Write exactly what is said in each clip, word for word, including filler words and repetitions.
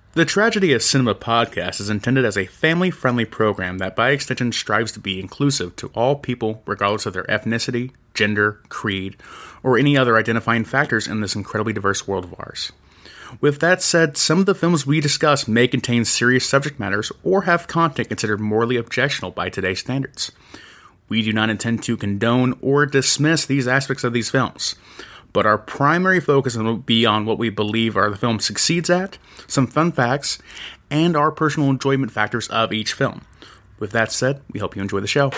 The Tragedy of Cinema podcast is intended as a family-friendly program that by extension strives to be inclusive to all people regardless of their ethnicity, gender, creed, or any other identifying factors in this incredibly diverse world of ours. With that said, some of the films we discuss may contain serious subject matters or have content considered morally objectionable by today's standards. We do not intend to condone or dismiss these aspects of these films, but our primary focus will be on what we believe are the film succeeds at, some fun facts, and our personal enjoyment factors of each film. With that said, we hope you enjoy the show.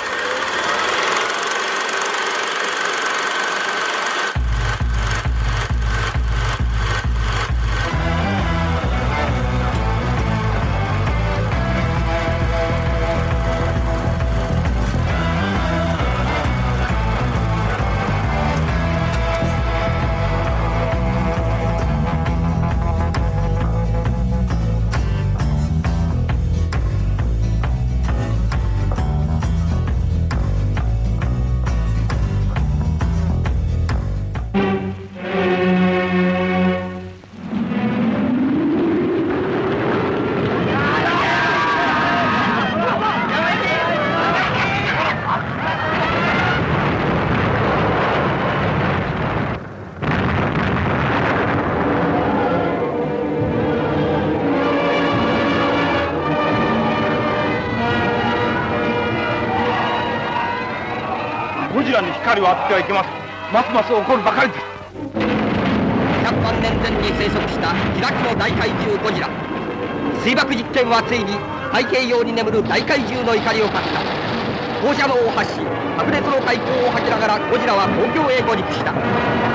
光を当ててはいけません。ますます起こるばかりです。 ひゃくまん年前に生息した開きの大怪獣ゴジラ。水爆実験はついに太平洋に眠る大怪獣の怒りをかけた。放射能を発し白熱の海溝を吐きながらゴジラは東京へ上陸した。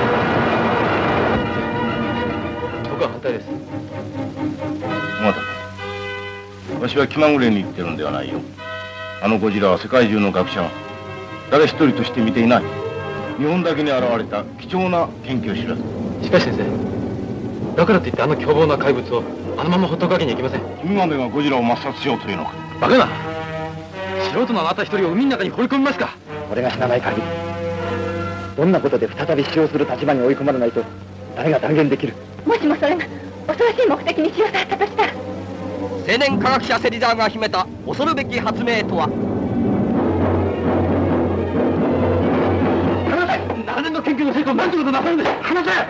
僕は反対です。尾形君、私は気まぐれに言ってるんではないよ。あのゴジラは世界中の学者が誰一人として見ていない日本だけに現れた貴重な研究知らず。 しかし先生、だからといってあの凶暴な怪物をあのままほっとくわけにはいきません。 君までがゴジラを抹殺しようというのか。 バカな、素人のあなた一人を海の中に放り込みますか。 俺が死なない限りどんなことで再び使用する立場に追い込まれないと誰が断言できる。 もしもそれが恐ろしい目的に使用されたとしたら。 青年科学者芹沢が秘めた恐るべき発明とは。 長年の研究の成功を何ということなさるんです。話せ。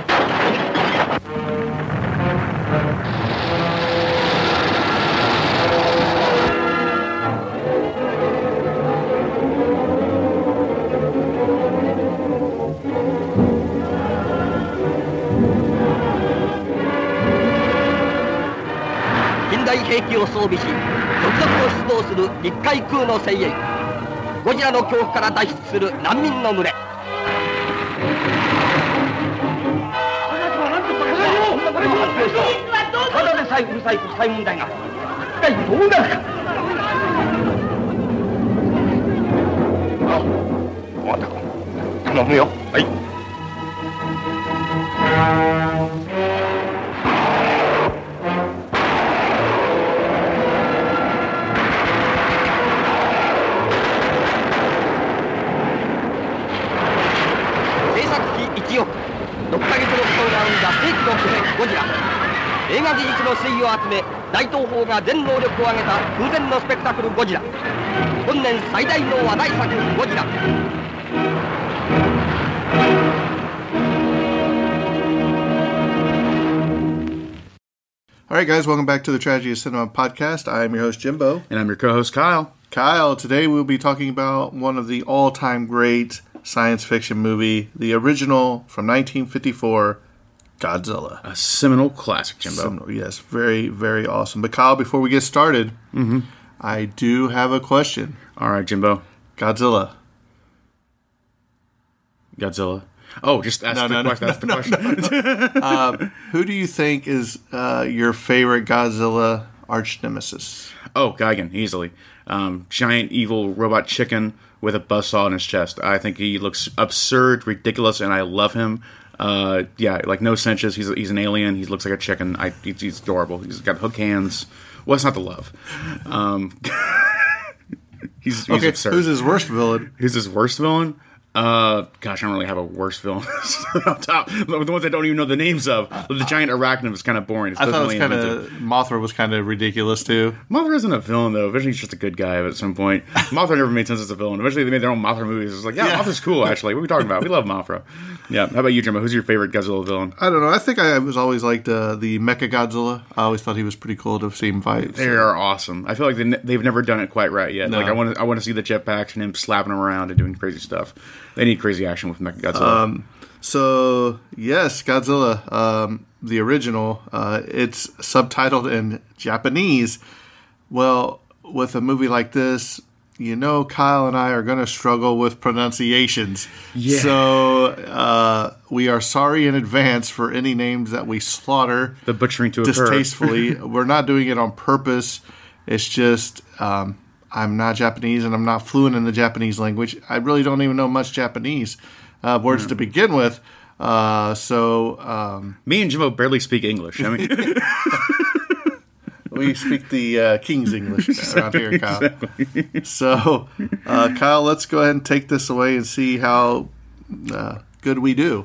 近代兵器を装備し続々と出動する陸海空の精鋭。ゴジラの恐怖から脱出する難民の群れ。 ただでさえうるさい国際問題が一体どうなるか。尾形君、頼むよ。はい。 制作費いちおく、ろっかげつの苦闘が生んだ世紀の巨編ゴジラ。映画技術の粋を集め大東宝が全能力を上げた空前のスペクタクルゴジラ。本年最大の話題作ゴジラ。 All right, guys, welcome back to the Tragedy of Cinema podcast. I'm your host, Jimbo. And I'm your co-host, Kyle. Kyle, today we'll be talking about one of the all-time great science fiction movie, the original from nineteen fifty-four, Godzilla. A seminal classic, Jimbo. Seminal, yes, very, very awesome. But Kyle, before we get started, mm-hmm. I do have a question. All right, Jimbo. Godzilla. Godzilla. Oh, just ask no, the no, question. No, ask the no, question. No, no. um, who do you think is uh, your favorite Godzilla arch nemesis? Oh, Gigan, easily. Um, giant evil robot chicken with a buzzsaw in his chest. I think he looks absurd, ridiculous, and I love him. Uh, yeah, like no cinches. He's he's an alien. He looks like a chicken. I, he's, he's adorable. He's got hook hands. What's not to love? Um, he's, he's okay, absurd. Who's his worst villain? Who's his worst villain? Uh, gosh, I don't really have a worse villain up top. The ones I don't even know the names of. The giant arachnid was kind of boring. It's I thought it was really kind of inventive. Mothra was kind of ridiculous too. Mothra isn't a villain though. Eventually, he's just a good guy. At some point, Mothra never made sense as a villain. Eventually, they made their own Mothra movies. It's like, yeah, Yeah. Mothra's cool. Actually, what are we talking about? We love Mothra. Yeah. How about you, Jimbo? Who's your favorite Godzilla villain? I don't know. I think I was always liked uh, the Mecha Godzilla. I always thought he was pretty cool to see him fight. They are awesome. I feel like they ne- they've never done it quite right yet. No. Like I want to, I want to see the jetpacks and him slapping them around and doing crazy stuff. They need crazy action with Mechagodzilla. Um, so yes, Godzilla, um, the original. Uh, it's subtitled in Japanese. Well, with a movie like this, you know, Kyle and I are going to struggle with pronunciations. Yeah. So uh, we are sorry in advance for any names that we slaughter The butchering to occur. distastefully. We're not doing it on purpose. It's just um, I'm not Japanese and I'm not fluent in the Japanese language. I really don't even know much Japanese uh, words to begin with. Uh, so um, Me and Jimbo barely speak English. I mean, we speak the uh, King's English around here, Kyle. So, uh, Kyle, let's go ahead and take this away and see how uh, good we do.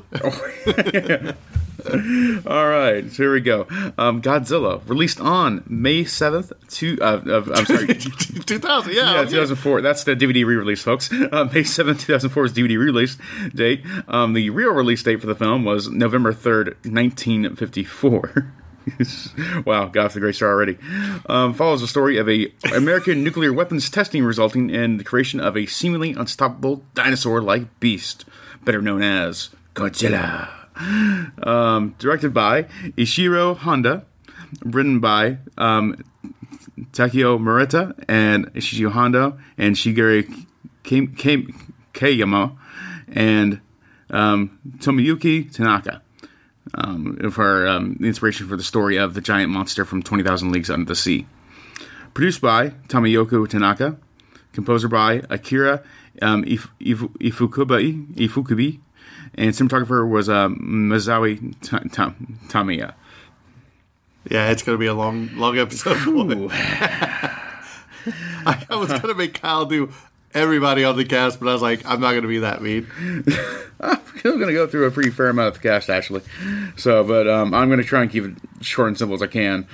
all right, so here we go. Um, Godzilla, released on May seventh, two, uh, of, I'm sorry, two thousand, yeah. yeah, okay. two thousand four. That's the D V D re-release, folks. Uh, May seventh, two thousand four is D V D re-release date. Um, the real release date for the film was November third, nineteen fifty-four. Wow, got off to a great start already. Um, follows the story of a American nuclear weapons testing resulting in the creation of a seemingly unstoppable dinosaur-like beast, better known as Godzilla. Um, directed by Ishiro Honda, written by um, Takeo Murata and Ishiro Honda and Shigeru Kayama and um, Tomoyuki Tanaka. Um, for um, the inspiration for the story of the giant monster from twenty thousand Leagues Under the Sea. Produced by Tomoyuki Tanaka. Composer by Akira um, If- If- Ifukubi, Ifukubi. And cinematographer was um, Masawi Ta- Ta- Tamiya. Yeah, it's going to be a long, long episode. Ooh. I was going to make Kyle do everybody on the cast, but I was like, I'm not going to be that mean. I'm going to go through a pretty fair amount of the cast, actually. So, but um, I'm going to try and keep it short and simple as I can.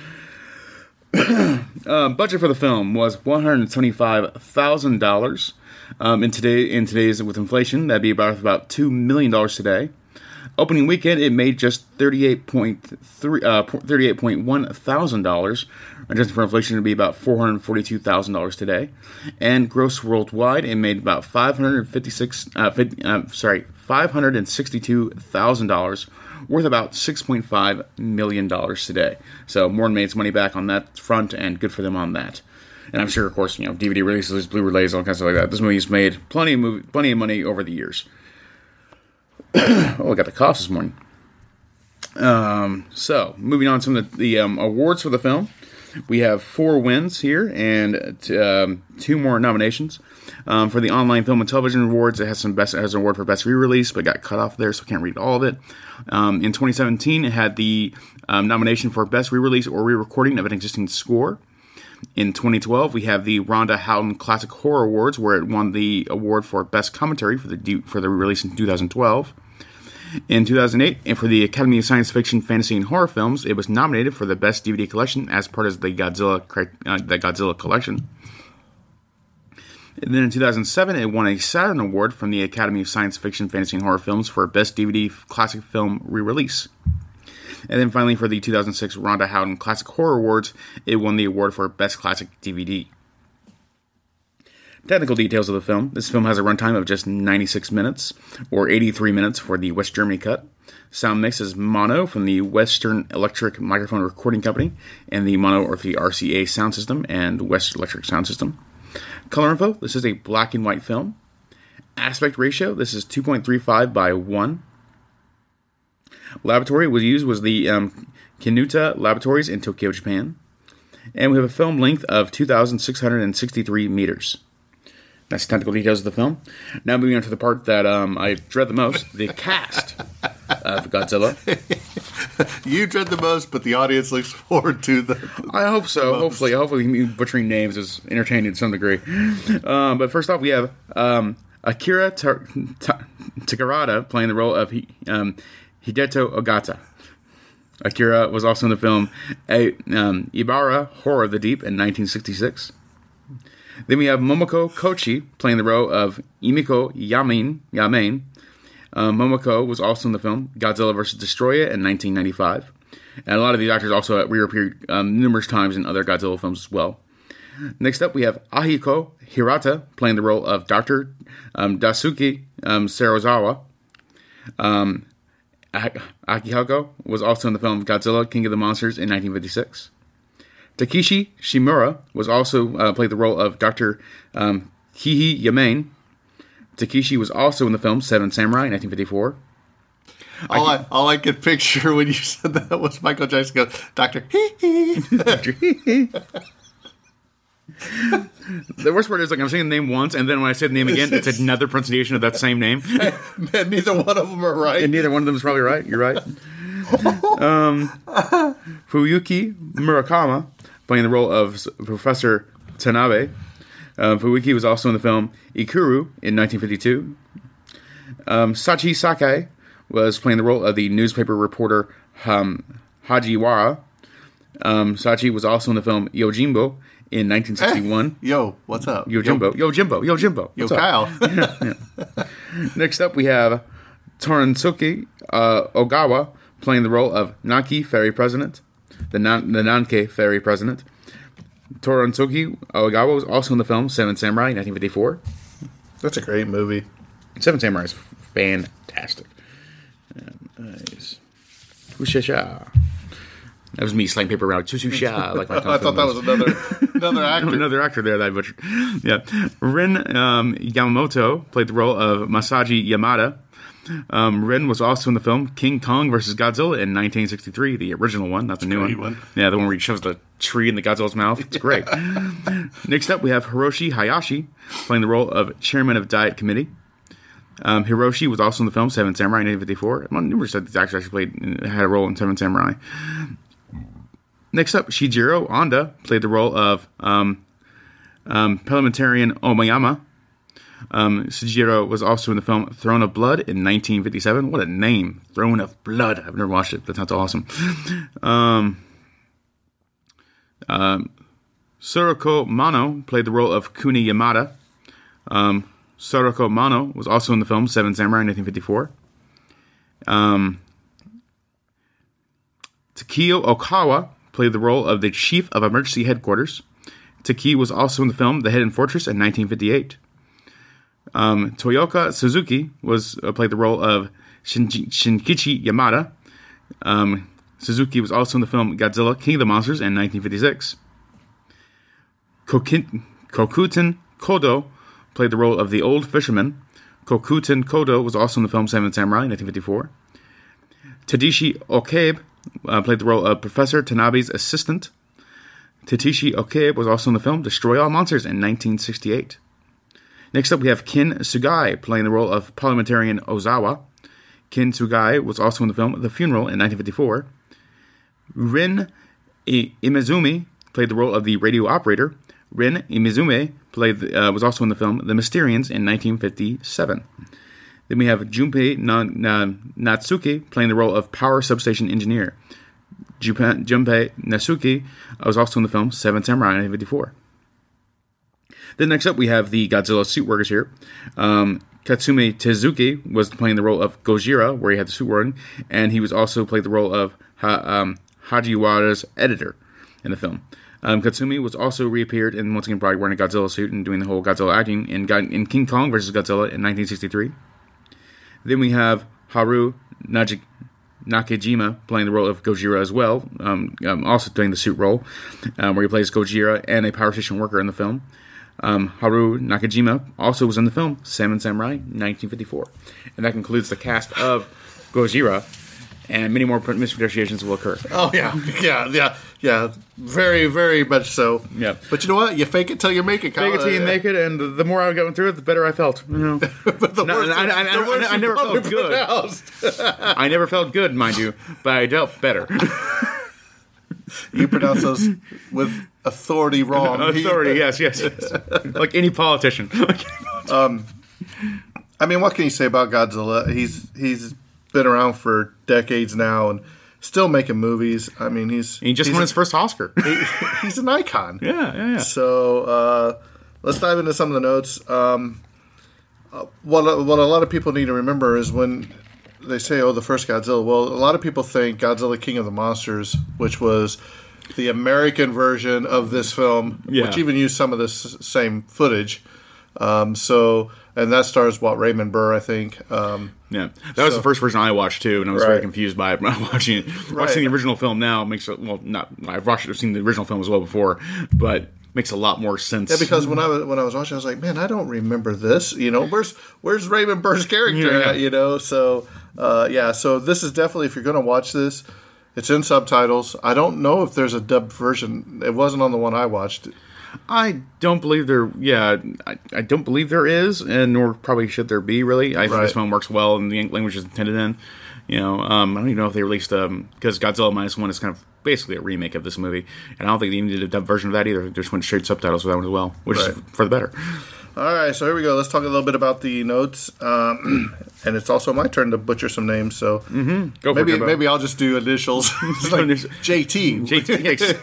um, budget for the film was one hundred seventy-five thousand dollars. Um, in today, in today's with inflation, that'd be about about two million dollars today. Opening weekend, it made just thirty-eight point three, uh, thirty-eight point one thousand dollars. Adjusted for inflation, it'd be about four hundred forty-two thousand dollars today. And gross worldwide, it made about five hundred fifty-six, uh, fifty, uh, sorry, five hundred sixty-two thousand dollars, worth about six point five million dollars today. So more than made its money back on that front, and good for them on that. And I'm sure, of course, you know, D V D releases, Blu-ray releases, all kinds of stuff like that. This movie's made plenty of movie, plenty of money over the years. Oh, I got the coughs this morning. Um, so, moving on to some of the, the um, awards for the film. We have four wins here and t- um, two more nominations. Um, for the Online Film and Television Awards, it has some best it has an award for Best Re-Release, but got cut off there, so I can't read all of it. Um, in twenty seventeen, it had the um, nomination for Best Re-Release or Re-Recording of an Existing Score. In twenty twelve, we have the Rhonda Houghton Classic Horror Awards, where it won the award for Best Commentary for the for the release in two thousand twelve. In two thousand eight, and for the Academy of Science Fiction, Fantasy, and Horror Films, it was nominated for the Best D V D Collection as part of the Godzilla uh, the Godzilla Collection. And then in two thousand seven, it won a Saturn Award from the Academy of Science Fiction, Fantasy, and Horror Films for Best D V D Classic Film Re-Release. And then finally, for the two thousand six Rhonda Houghton Classic Horror Awards, it won the award for Best Classic D V D. Technical details of the film. This film has a runtime of just ninety-six minutes, or eighty-three minutes for the West Germany cut. Sound mix is mono from the Western Electric Microphone Recording Company, and the mono or the R C A sound system and West Electric sound system. Color info. This is a black and white film. Aspect ratio. This is two point three five by one. Laboratory was used was the um, Kinuta Laboratories in Tokyo, Japan. And we have a film length of two thousand six hundred sixty-three meters. That's technical details of the film. Now moving on to the part that um, I dread the most, the cast of Godzilla. You dread the most, but the audience looks forward to the... I hope so. Hopefully, hopefully me butchering names is entertaining to some degree. Um, but first off, we have um, Akira Tar- Ta- Takarada playing the role of um, Hideto Ogata. Akira was also in the film a, um, Ibara Horror of the Deep in nineteen sixty-six. Then we have Momoko Kochi playing the role of Imiko Yamin. Yamin. Uh, Momoko was also in the film Godzilla versus. Destroyer in nineteen ninety-five. And a lot of these actors also reappeared um, numerous times in other Godzilla films as well. Next up, we have Ahiko Hirata playing the role of Doctor Um, Daisuke um, Serizawa. Um, Akihiko was also in the film Godzilla, King of the Monsters in nineteen fifty-six. Takeshi Shimura was also uh, played the role of Doctor Um, Hihi Yamane. Takeshi was also in the film Seven Samurai in nineteen fifty-four. All I, all I could picture when you said that was Michael Jackson goes, Doctor Hee Doctor Hee The worst part is, like, I'm saying the name once, and then when I say the name again, it's another pronunciation of that same name. And neither one of them are right. And neither one of them is probably right. You're right. um, Fuyuki Murakama playing the role of Professor Tanabe. Uh, Fuyuki was also in the film Ikuru in nineteen fifty-two. Um, Sachi Sakai was playing the role of the newspaper reporter um, Hajiwara. Um, Sachi was also in the film Yojimbo in nineteen sixty-one. Hey, yo, what's up? Yojimbo. Yo, Jimbo. Yo, Jimbo. Yo, What's Kyle. yeah, yeah. Next up, we have Toransuke uh, Ogawa playing the role of Naki Ferry President, the, Nan- the Nanke Ferry President. Toransuke Ogawa was also in the film Seven Samurai in nineteen fifty-four. That's a great movie. Seven Samurai is fantastic. Um, nice. Whoosha. That was me slang paper around. Whoosha. Like my I thought that was another another actor. another actor there that I butchered. Yeah. Rin um, Yamamoto played the role of Masaji Yamada. Um, Rin was also in the film King Kong versus. Godzilla in nineteen sixty-three, the original one, not the new one. one. Yeah, the one where he shoves the tree in the Godzilla's mouth. It's great. Next up, we have Hiroshi Hayashi playing the role of Chairman of Diet Committee. Um, Hiroshi was also in the film Seven Samurai in nineteen fifty-four. Well, numerous of these actors actually played had a role in Seven Samurai. Next up, Shijiro Honda played the role of um, um, Parliamentarian Omayama. Um, Shijiro was also in the film Throne of Blood in nineteen fifty-seven. What a name. Throne of Blood. I've never watched it. That sounds awesome. Um, um, Soroko Mano played the role of Kuni Yamada. Um, Soroko Mano was also in the film Seven Samurai in nineteen fifty-four. Um, Takeo Okawa played the role of the Chief of Emergency Headquarters. Taki was also in the film The Hidden Fortress in nineteen fifty-eight. Um, Toyoka Suzuki was uh, played the role of Shinji, Shinkichi Yamada. Um, Suzuki was also in the film Godzilla, King of the Monsters in nineteen fifty-six. Kokin, Kokuten Kodo played the role of the Old Fisherman. Kokuten Kodo was also in the film Seven Samurai in nineteen fifty-four. Tadashi Okabe uh, played the role of Professor Tanabe's assistant. Tadashi Okabe was also in the film Destroy All Monsters in nineteen sixty-eight. Next up, we have Kin Sugai playing the role of Parliamentarian Ozawa. Kin Sugai was also in the film The Funeral in nineteen fifty-four. Rin I- Imizumi played the role of the radio operator. Rin Imizumi played uh, was also in the film The Mysterians in nineteen fifty-seven. Then we have Junpei Na- Na- Natsuki playing the role of Power Substation Engineer. Junpei, Junpei Natsuki was also in the film Seven Samurai in nineteen fifty-four. Then next up, we have the Godzilla suit workers here. Um, Katsume Tezuki was playing the role of Gojira, where he had the suit wearing, and he was also played the role of ha- um, Hajiwara's editor in the film. Um, Katsumi was also reappeared and once again probably wearing a Godzilla suit and doing the whole Godzilla acting in, in King Kong versus. Godzilla in nineteen sixty-three. Then we have Haru Naji- Nakajima playing the role of Gojira as well, um, um, also doing the suit role, um, where he plays Gojira and a power station worker in the film. Um, Haru Nakajima also was in the film Seven Samurai, nineteen fifty-four. And that concludes the cast of Gojira, and many more mispronunciations will occur. Oh, yeah. Yeah, yeah, yeah. Very, very much so. Yeah. But you know what? You fake it till you make it, Kyle. Fake it till you make it, and the, the more I was going through it, the better I felt. You know? But the No, worst, I, I, I, the worst I, I never you felt good. pronounced. I never felt good, mind you, but I felt better. You pronounce those with authority wrong. Authority, yes, yes, yes. Like any politician. Um, I mean, what can you say about Godzilla? He's he's been around for decades now and still making movies. I mean, he's he just he's won a, his first Oscar. he, he's an icon. Yeah, yeah, yeah. So uh, let's dive into some of the notes. Um, uh, what what a lot of people need to remember is when they say, "Oh, the first Godzilla." Well, a lot of people think Godzilla King of the Monsters, which was the American version of this film, yeah. which even used some of this same footage. Um, so, and that stars Walt Raymond Burr, I think. Um, yeah, that was so, the first version I watched too, and I was right. very confused by it. When I was watching it, Right. watching the original film now makes it well, not I've watched, I've seen the original film as well before, but makes a lot more sense. Yeah, because when I was when I was watching, I was like, man, I don't remember this. You know, where's where's Raymond Burr's character Yeah. at? You know, so uh, yeah, so this is definitely, if you're going to watch this, it's in subtitles. I don't know if there's a dubbed version. It wasn't on the one I watched. I don't believe there. Yeah, I, I don't believe there is, and nor probably should there be. Really, I think Right. this film works well in the language it's intended in. You know, um, I don't even know if they released um because Godzilla Minus One is kind of basically a remake of this movie, and I don't think they even did a dubbed version of that either. They just went straight subtitles for that one as well, which Right. is for the better. All right, so here we go. Let's talk a little bit about the notes, um, and it's also my turn to butcher some names. So Mm-hmm. Go for maybe it, Jimbo. maybe I'll just do initials. It's like J T. J T,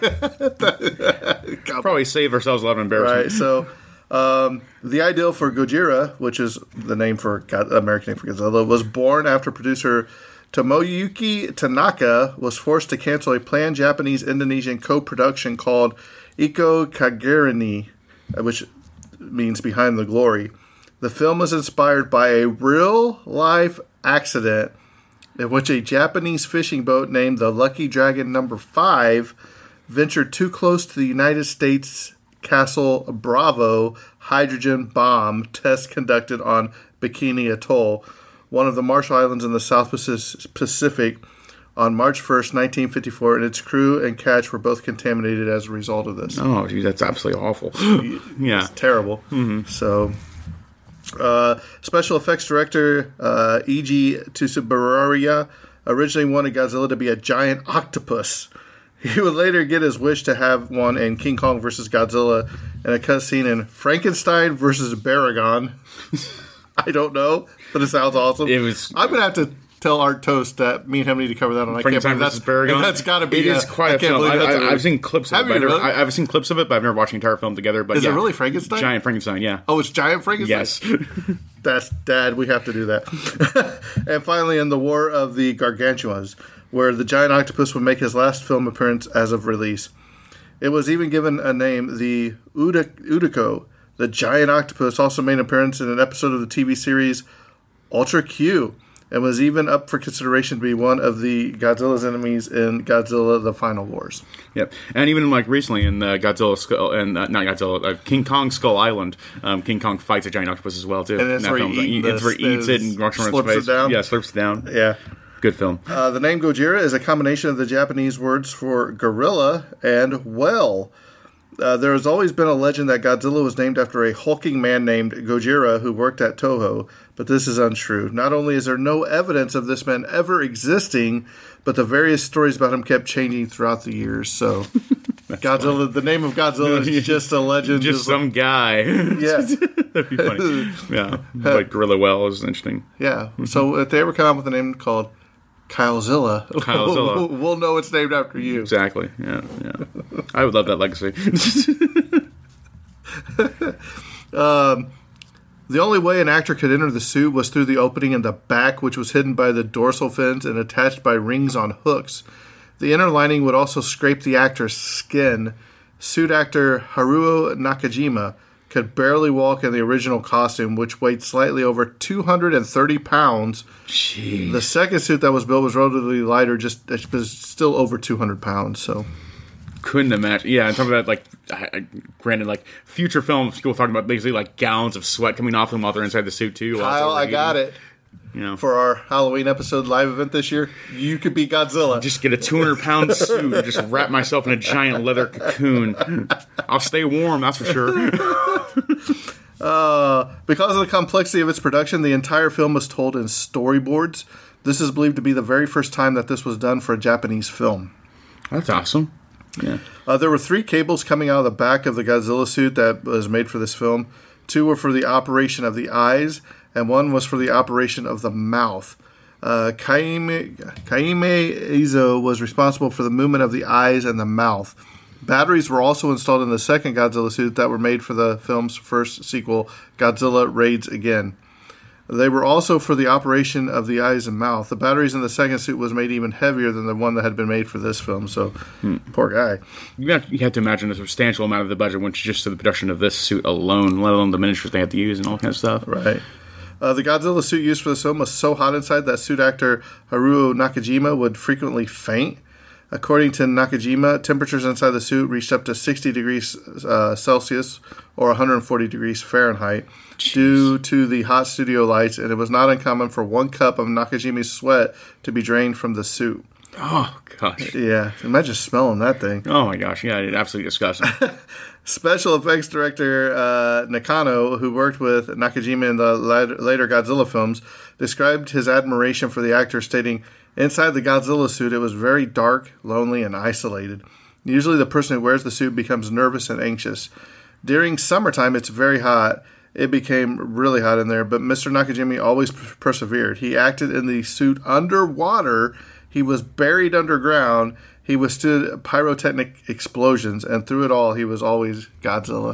probably save ourselves a lot of embarrassment. Right, so um, the ideal for Gojira, which is the name for God, American name for Godzilla, was born after producer Tomoyuki Tanaka was forced to cancel a planned Japanese-Indonesian co-production called Iko Kagerini, which means Behind the Glory. The film was inspired by a real-life accident in which a Japanese fishing boat named the Lucky Dragon Number Five ventured too close to the United States Castle Bravo hydrogen bomb test conducted on Bikini Atoll, one of the Marshall Islands in the South Pacific, on March first, nineteen fifty-four, and its crew and catch were both contaminated as a result of this. Oh, dude, that's absolutely awful. Yeah. It's terrible. Mm-hmm. So, uh, special effects director uh, Eiji Tsuburaya originally wanted Godzilla to be a giant octopus. He would later get his wish to have one in King Kong versus Godzilla and a cutscene in Frankenstein versus Baragon. I don't know, but it sounds awesome. It was. I'm gonna have to tell Art Toast that me and him need to cover that on. I can't Frankenstein believe that's versus Baragon. That's got to be. It is a, quite I a can't film. believe I, that's a- I, I've seen clips of Have it. But you I've, never, really? I, I've seen clips of it, but I've never watched the entire film together. But Is yeah. it really Frankenstein? Giant Frankenstein, yeah. Oh, it's Giant Frankenstein? Yes. That's Dad. We have to do that. And finally, in the War of the Gargantuas, where the giant octopus would make his last film appearance as of release. It was even given a name, the Uda- Udako. The giant octopus also made an appearance in an episode of the T V series Ultra Q, and was even up for consideration to be one of the Godzilla's enemies in Godzilla: The Final Wars. Yep, and even like recently in uh, Godzilla Skull and uh, not Godzilla, uh, King Kong Skull Island, um, King Kong fights a giant octopus as well too. And that's In that where he film. eat It's where he the- eats it and walks around slurps its it face. down? Yeah, slurps it down. Yeah. Good film. Uh, the name Gojira is a combination of the Japanese words for gorilla and well. Uh, there has always been a legend that Godzilla was named after a hulking man named Gojira who worked at Toho, but this is untrue. Not only is there no evidence of this man ever existing, but the various stories about him kept changing throughout the years. So, Godzilla, funny. The name of Godzilla is just a legend. Just some like, guy. Yeah. That'd be funny. Yeah. Like Gorilla Well is interesting. Yeah. So, if they ever come out with a name called Kylezilla, Kylezilla. we'll know it's named after you. Exactly. Yeah, yeah. I would love that legacy. um, the only way an actor could enter the suit was through the opening in the back, which was hidden by the dorsal fins and attached by rings on hooks. The inner lining would also scrape the actor's skin. Suit actor Haruo Nakajima could barely walk in the original costume, which weighed slightly over two hundred thirty pounds. Jeez. The second suit that was built was relatively lighter, just it was still over two hundred pounds. So couldn't imagine. Yeah, and talking about like, I, I, granted, like future films, people talking about basically like gallons of sweat coming off them while they're inside the suit too. Kyle, I got it. You know, for our Halloween episode live event this year, you could be Godzilla. Just get a two hundred pound suit and just wrap myself in a giant leather cocoon. I'll stay warm, that's for sure. uh, because of the complexity of its production, the entire film was told in storyboards. This is believed to be the very first time that this was done for a Japanese film. That's awesome. Yeah. Uh, there were three cables coming out of the back of the Godzilla suit that was made for this film. Two were for the operation of the eyes, and one was for the operation of the mouth. Uh, Kaime, Kaime Izo was responsible for the movement of the eyes and the mouth. Batteries were also installed in the second Godzilla suit that were made for the film's first sequel, Godzilla Raids Again. They were also for the operation of the eyes and mouth. The batteries in the second suit was made even heavier than the one that had been made for this film, so hmm. poor guy. You have, you have to imagine a substantial amount of the budget went just to the production of this suit alone, let alone the miniatures they had to use and all kind of stuff. Right. Uh, the Godzilla suit used for this film was so hot inside that suit actor Haruo Nakajima would frequently faint. According to Nakajima, temperatures inside the suit reached up to sixty degrees uh, Celsius or one hundred forty degrees Fahrenheit Jeez. Due to the hot studio lights, and it was not uncommon for one cup of Nakajima's sweat to be drained from the suit. Oh, gosh. Yeah, imagine smelling that thing. Oh, my gosh. Yeah, it's absolutely disgusting. Special effects director uh, Nakano, who worked with Nakajima in the later Godzilla films, described his admiration for the actor, stating, "Inside the Godzilla suit, it was very dark, lonely, and isolated. Usually the person who wears the suit becomes nervous and anxious. During summertime, it's very hot. It became really hot in there, but Mister Nakajima always persevered. He acted in the suit underwater. He was buried underground. He withstood pyrotechnic explosions, and through it all, he was always Godzilla."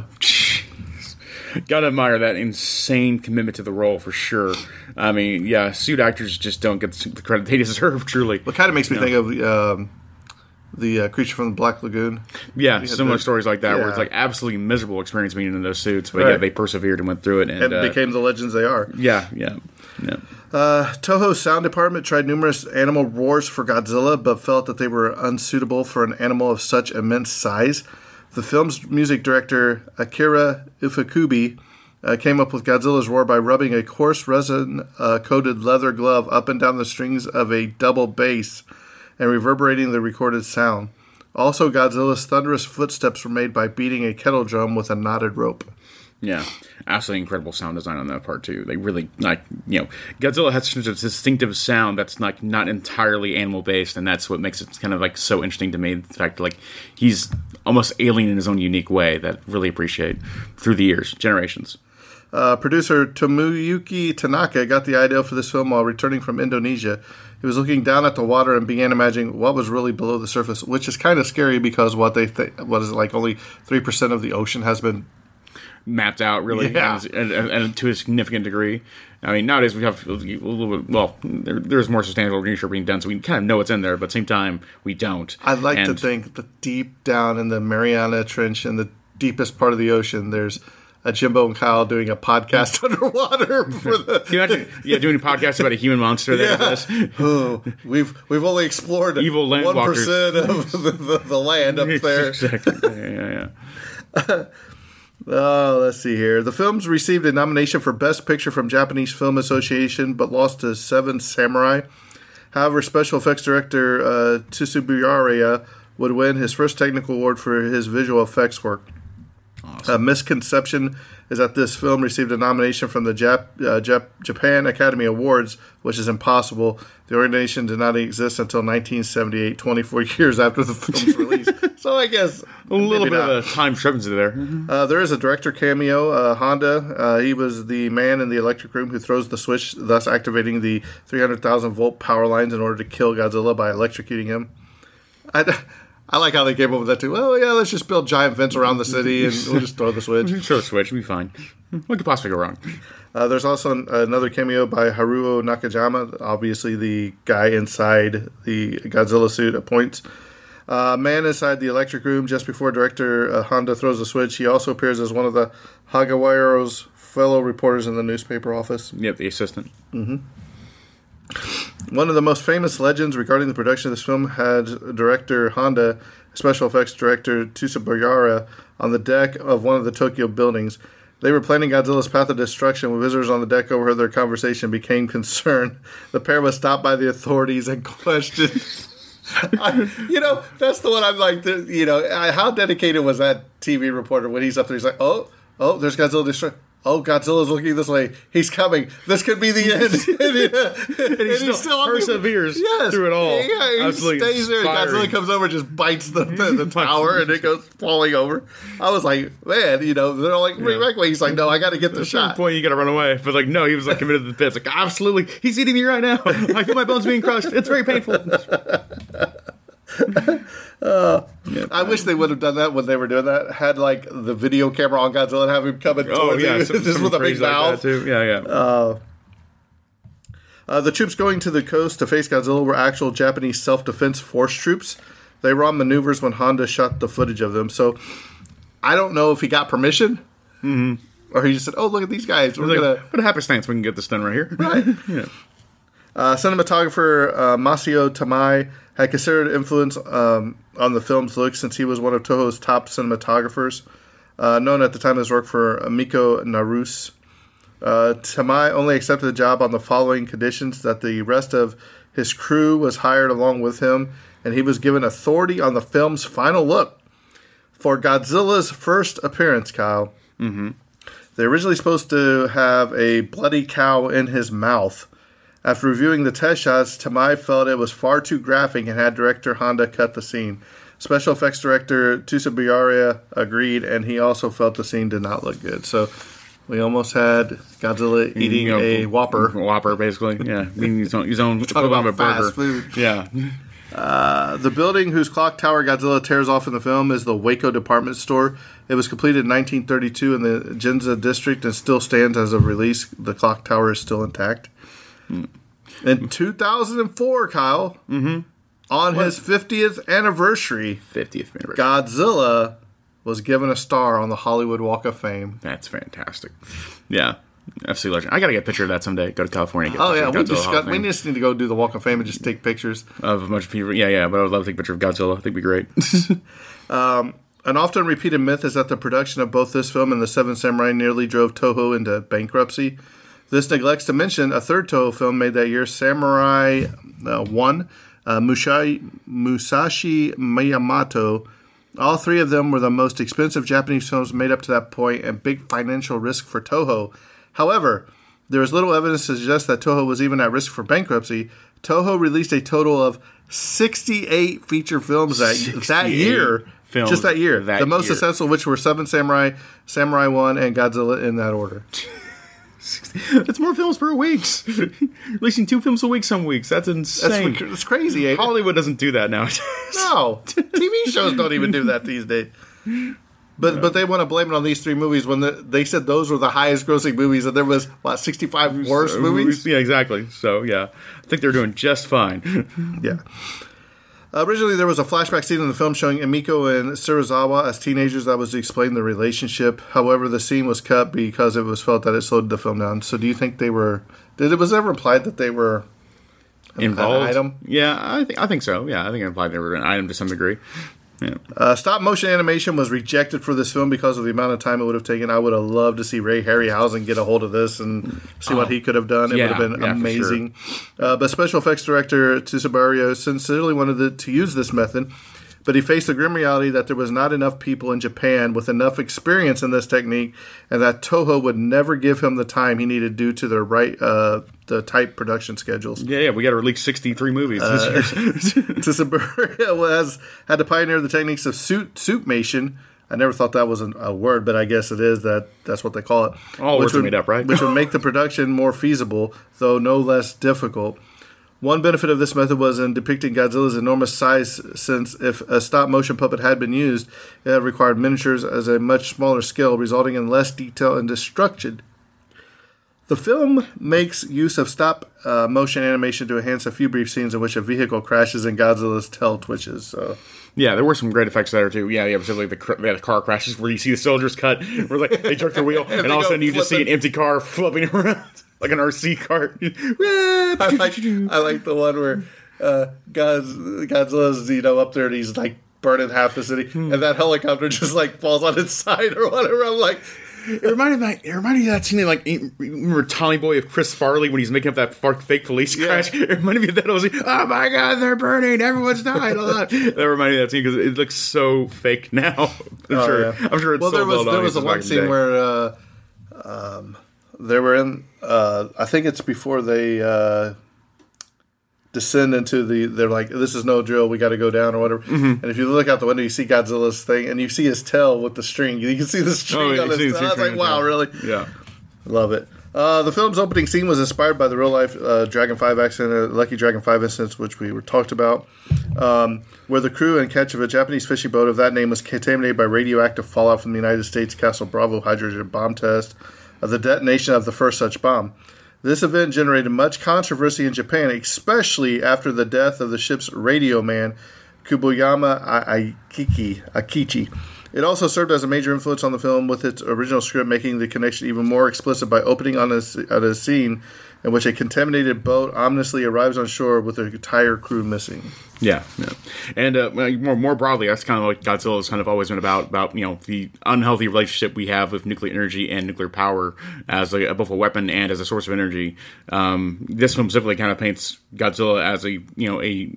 Gotta admire that insane commitment to the role for sure. I mean, yeah, suit actors just don't get the credit they deserve, truly. Well, it kind of makes me you think know. of um, the uh, Creature from the Black Lagoon. Yeah, similar the, stories like that, yeah. where it's like absolutely miserable experience being in those suits, but right. yeah, they persevered and went through it. And, and uh, became the legends they are. Yeah, yeah, yeah. Uh, Toho's sound department tried numerous animal roars for Godzilla, but felt that they were unsuitable for an animal of such immense size. The film's music director, Akira Ifukube, uh, came up with Godzilla's roar by rubbing a coarse resin-coated uh, leather glove up and down the strings of a double bass and reverberating the recorded sound. Also, Godzilla's thunderous footsteps were made by beating a kettle drum with a knotted rope. Yeah, absolutely incredible sound design on that part too. They really, like, you know, Godzilla has such a distinctive sound that's like not entirely animal based, and that's what makes it kind of like so interesting to me. The fact that like he's almost alien in his own unique way that I really appreciate through the years, generations. Uh, producer Tomoyuki Tanaka got the idea for this film while returning from Indonesia. He was looking down at the water and began imagining what was really below the surface, which is kind of scary because what they think, what is it, like only three percent of the ocean has been mapped out, really, yeah. and, and, and to a significant degree. I mean, nowadays we have a little bit, well, there, there's more substantial research being done, so we kind of know what's in there, but at the same time, we don't. I'd like and, to think that deep down in the Mariana Trench, in the deepest part of the ocean, there's a Jimbo and Kyle doing a podcast underwater. For the Can you imagine, yeah, doing a podcast about a human monster. That yeah. does. Oh, we've we've only explored evil land one percent of the, the, the land up there. Exactly. Yeah, yeah. yeah. Oh, let's see here. The films received a nomination for Best Picture from Japanese Film Association, but lost to Seven Samurai. However, special effects director uh, Tsubuyara would win his first technical award for his visual effects work. Awesome. A misconception is that this film received a nomination from the Jap- uh, Jap- Japan Academy Awards, which is impossible. The organization did not exist until nineteen seventy-eight, twenty-four years after the film's release. So I guess a little bit not. of a time discrepancy there. Mm-hmm. Uh, there is a director cameo, uh, Honda. Uh, he was the man in the electric room who throws the switch, thus activating the three hundred thousand volt power lines in order to kill Godzilla by electrocuting him. I, I like how they came up with that too. Well, yeah, let's just build giant vents around the city and we'll just throw the switch. Throw the switch, we'll be fine. What could possibly go wrong? Uh, there's also an, another cameo by Haruo Nakajima, obviously the guy inside the Godzilla suit at points. Uh, man inside the electric room just before director uh, Honda throws the switch. He also appears as one of the Hagawaro's fellow reporters in the newspaper office. Yep, the assistant. Mm-hmm. One of the most famous legends regarding the production of this film had director Honda, special effects director Tsubuyara, on the deck of one of the Tokyo buildings. They were planning Godzilla's path of destruction. When visitors on the deck overheard their conversation and became concerned, the pair was stopped by the authorities and questioned. I, you know, that's the one I'm like, you know, how dedicated was that T V reporter when he's up there? He's like, oh, oh, there's Godzilla destroyed. oh, Godzilla's looking this way. He's coming. This could be the end. and, he, and, and he still, still perseveres the, yes, through it all. Yeah, he Absolutely stays there. Godzilla comes over and just bites the, the, the tower, and it goes falling over. I was like, man, you know, they're like, bring yeah. back away. He's like, no, I got to get the At shot. At some point, you got to run away. But like, no, he was like committed to the pits. Like, absolutely, he's eating me right now. I feel my bones being crushed. It's very painful. Uh, yeah, I wish they would have done that when they were doing that. Had like the video camera on Godzilla and have him coming oh, towards yeah, him some, just with a big mouth. Like too. Yeah, yeah. Uh, uh, the troops going to the coast to face Godzilla were actual Japanese self-defense force troops. They were on maneuvers when Honda shot the footage of them. So I don't know if he got permission mm-hmm. or he just said, "Oh, look at these guys. We're like, gonna what a happenstance we can get this done right here." Right. yeah. Uh, cinematographer uh, Masao Tamai had considered influence um, on the film's look since he was one of Toho's top cinematographers, uh, known at the time as work for Miko Naruse. Uh, Tamai only accepted the job on the following conditions: that the rest of his crew was hired along with him, and he was given authority on the film's final look. For Godzilla's first appearance, Kyle, mm-hmm. they're originally supposed to have a bloody cow in his mouth. After reviewing the test shots, Tamai felt it was far too graphic and had director Honda cut the scene. Special effects director Tsuburaya agreed, and he also felt the scene did not look good. So we almost had Godzilla eating you know, a Whopper. Whopper, basically. Yeah, eating his own, his own equivalent of a burger. Fast food. Yeah. Uh, the building whose clock tower Godzilla tears off in the film is the Waco department store. It was completed in nineteen thirty-two in the Ginza district and still stands as of release. The clock tower is still intact. In two thousand four, Kyle, mm-hmm. on what? his fiftieth anniversary, fiftieth anniversary, Godzilla was given a star on the Hollywood Walk of Fame. That's fantastic. Yeah, absolutely legend. I got to get a picture of that someday. Go to California. Get oh yeah, we just got, we just need to go do the Walk of Fame and just take pictures of a bunch of people. Yeah, yeah. But I would love to take a picture of Godzilla. I think it'd be great. um, an often repeated myth is that the production of both this film and The Seven Samurai nearly drove Toho into bankruptcy. This neglects to mention a third Toho film made that year, Samurai uh, one, uh, Musashi, Musashi Miyamoto. All three of them were the most expensive Japanese films made up to that point and big financial risk for Toho. However, there is little evidence to suggest that Toho was even at risk for bankruptcy. Toho released a total of sixty-eight feature films that, that year. Films just that year. That the most year. successful, which were Seven Samurai, Samurai one, and Godzilla in that order. That's more films per week. Releasing two films a week some weeks. That's insane. That's, that's crazy. Ain't Hollywood doesn't do that nowadays. No. T V shows don't even do that these days. But yeah. but they want to blame it on these three movies when the, they said those were the highest grossing movies and there was, what, sixty-five worse so, movies? Yeah, exactly. So, yeah. I think they're doing just fine. Yeah. Uh, originally, there was a flashback scene in the film showing Emiko and Serizawa as teenagers that was to explain the relationship. However, the scene was cut because it was felt that it slowed the film down. So do you think they were... Did it was ever implied that they were an, involved? An item? Yeah, I think I think so. Yeah, I think it implied they were an item to some degree. Yeah. Uh, stop motion animation was rejected for this film because of the amount of time it would have taken. I would have loved to see Ray Harryhausen get a hold of this and see oh, what he could have done. It yeah, would have been yeah, amazing. Sure. Uh, but special effects director Tsuburaya sincerely wanted to, to use this method, but he faced the grim reality that there was not enough people in Japan with enough experience in this technique, and that Toho would never give him the time he needed due to the right uh, the tight production schedules. Yeah, yeah, we got to release sixty-three movies uh, this year. Tsuburaya was had to pioneer the techniques of suit suitmation. I never thought that was an, a word, but I guess it is. That that's what they call it. All words are made up, right? Which would make the production more feasible, though no less difficult. One benefit of this method was in depicting Godzilla's enormous size, since if a stop-motion puppet had been used, it required miniatures as a much smaller scale, resulting in less detail and destruction. The film makes use of stop-motion uh, animation to enhance a few brief scenes in which a vehicle crashes and Godzilla's tail twitches. So. Yeah, there were some great effects there, too. Yeah, yeah, particularly the, yeah, the car crashes where you see the soldiers cut, where like they jerk their wheel, and, and all of a sudden you just see an empty car flipping around. Like an R C cart. I like I like the one where uh, Godzilla's, you know, up there and he's like burning half the city, hmm. and that helicopter just like falls on its side or whatever. I'm like, it reminded me. It reminded me of that scene. Like, remember Tommy Boy of Chris Farley when he's making up that fake police crash? Yeah. It reminded me of that. I was like, oh my god, they're burning! Everyone's dying! All that. That reminded me of that scene because it looks so fake now. I'm oh, sure. Yeah. I'm sure. It's well, so there was well there was a one scene where. Uh, Um, they were in. Uh, I think it's before they uh, descend into the. They're like, "This is no drill. We got to go down or whatever." Mm-hmm. And if you look out the window, you see Godzilla's thing, and you see his tail with the string. You can see the string oh, yeah, on his tail. I was like, "Wow, really?" Yeah, love it. Uh, the film's opening scene was inspired by the real-life uh, Dragon five accident, uh, Lucky Dragon five incident, which we were talked about, um, where the crew and catch of a Japanese fishing boat of that name was contaminated by radioactive fallout from the United States Castle Bravo hydrogen bomb test of the detonation of the first such bomb. This event generated much controversy in Japan, especially after the death of the ship's radio man, Kuboyama Akiki. Akichi. It also served as a major influence on the film, with its original script making the connection even more explicit by opening on a, on a scene in which a contaminated boat ominously arrives on shore with their entire crew missing. Yeah, yeah. And uh, more more broadly, that's kind of what Godzilla has kind of always been about, about, you know, the unhealthy relationship we have with nuclear energy and nuclear power as a, both a weapon and as a source of energy. Um, this film specifically kind of paints Godzilla as a, you know, a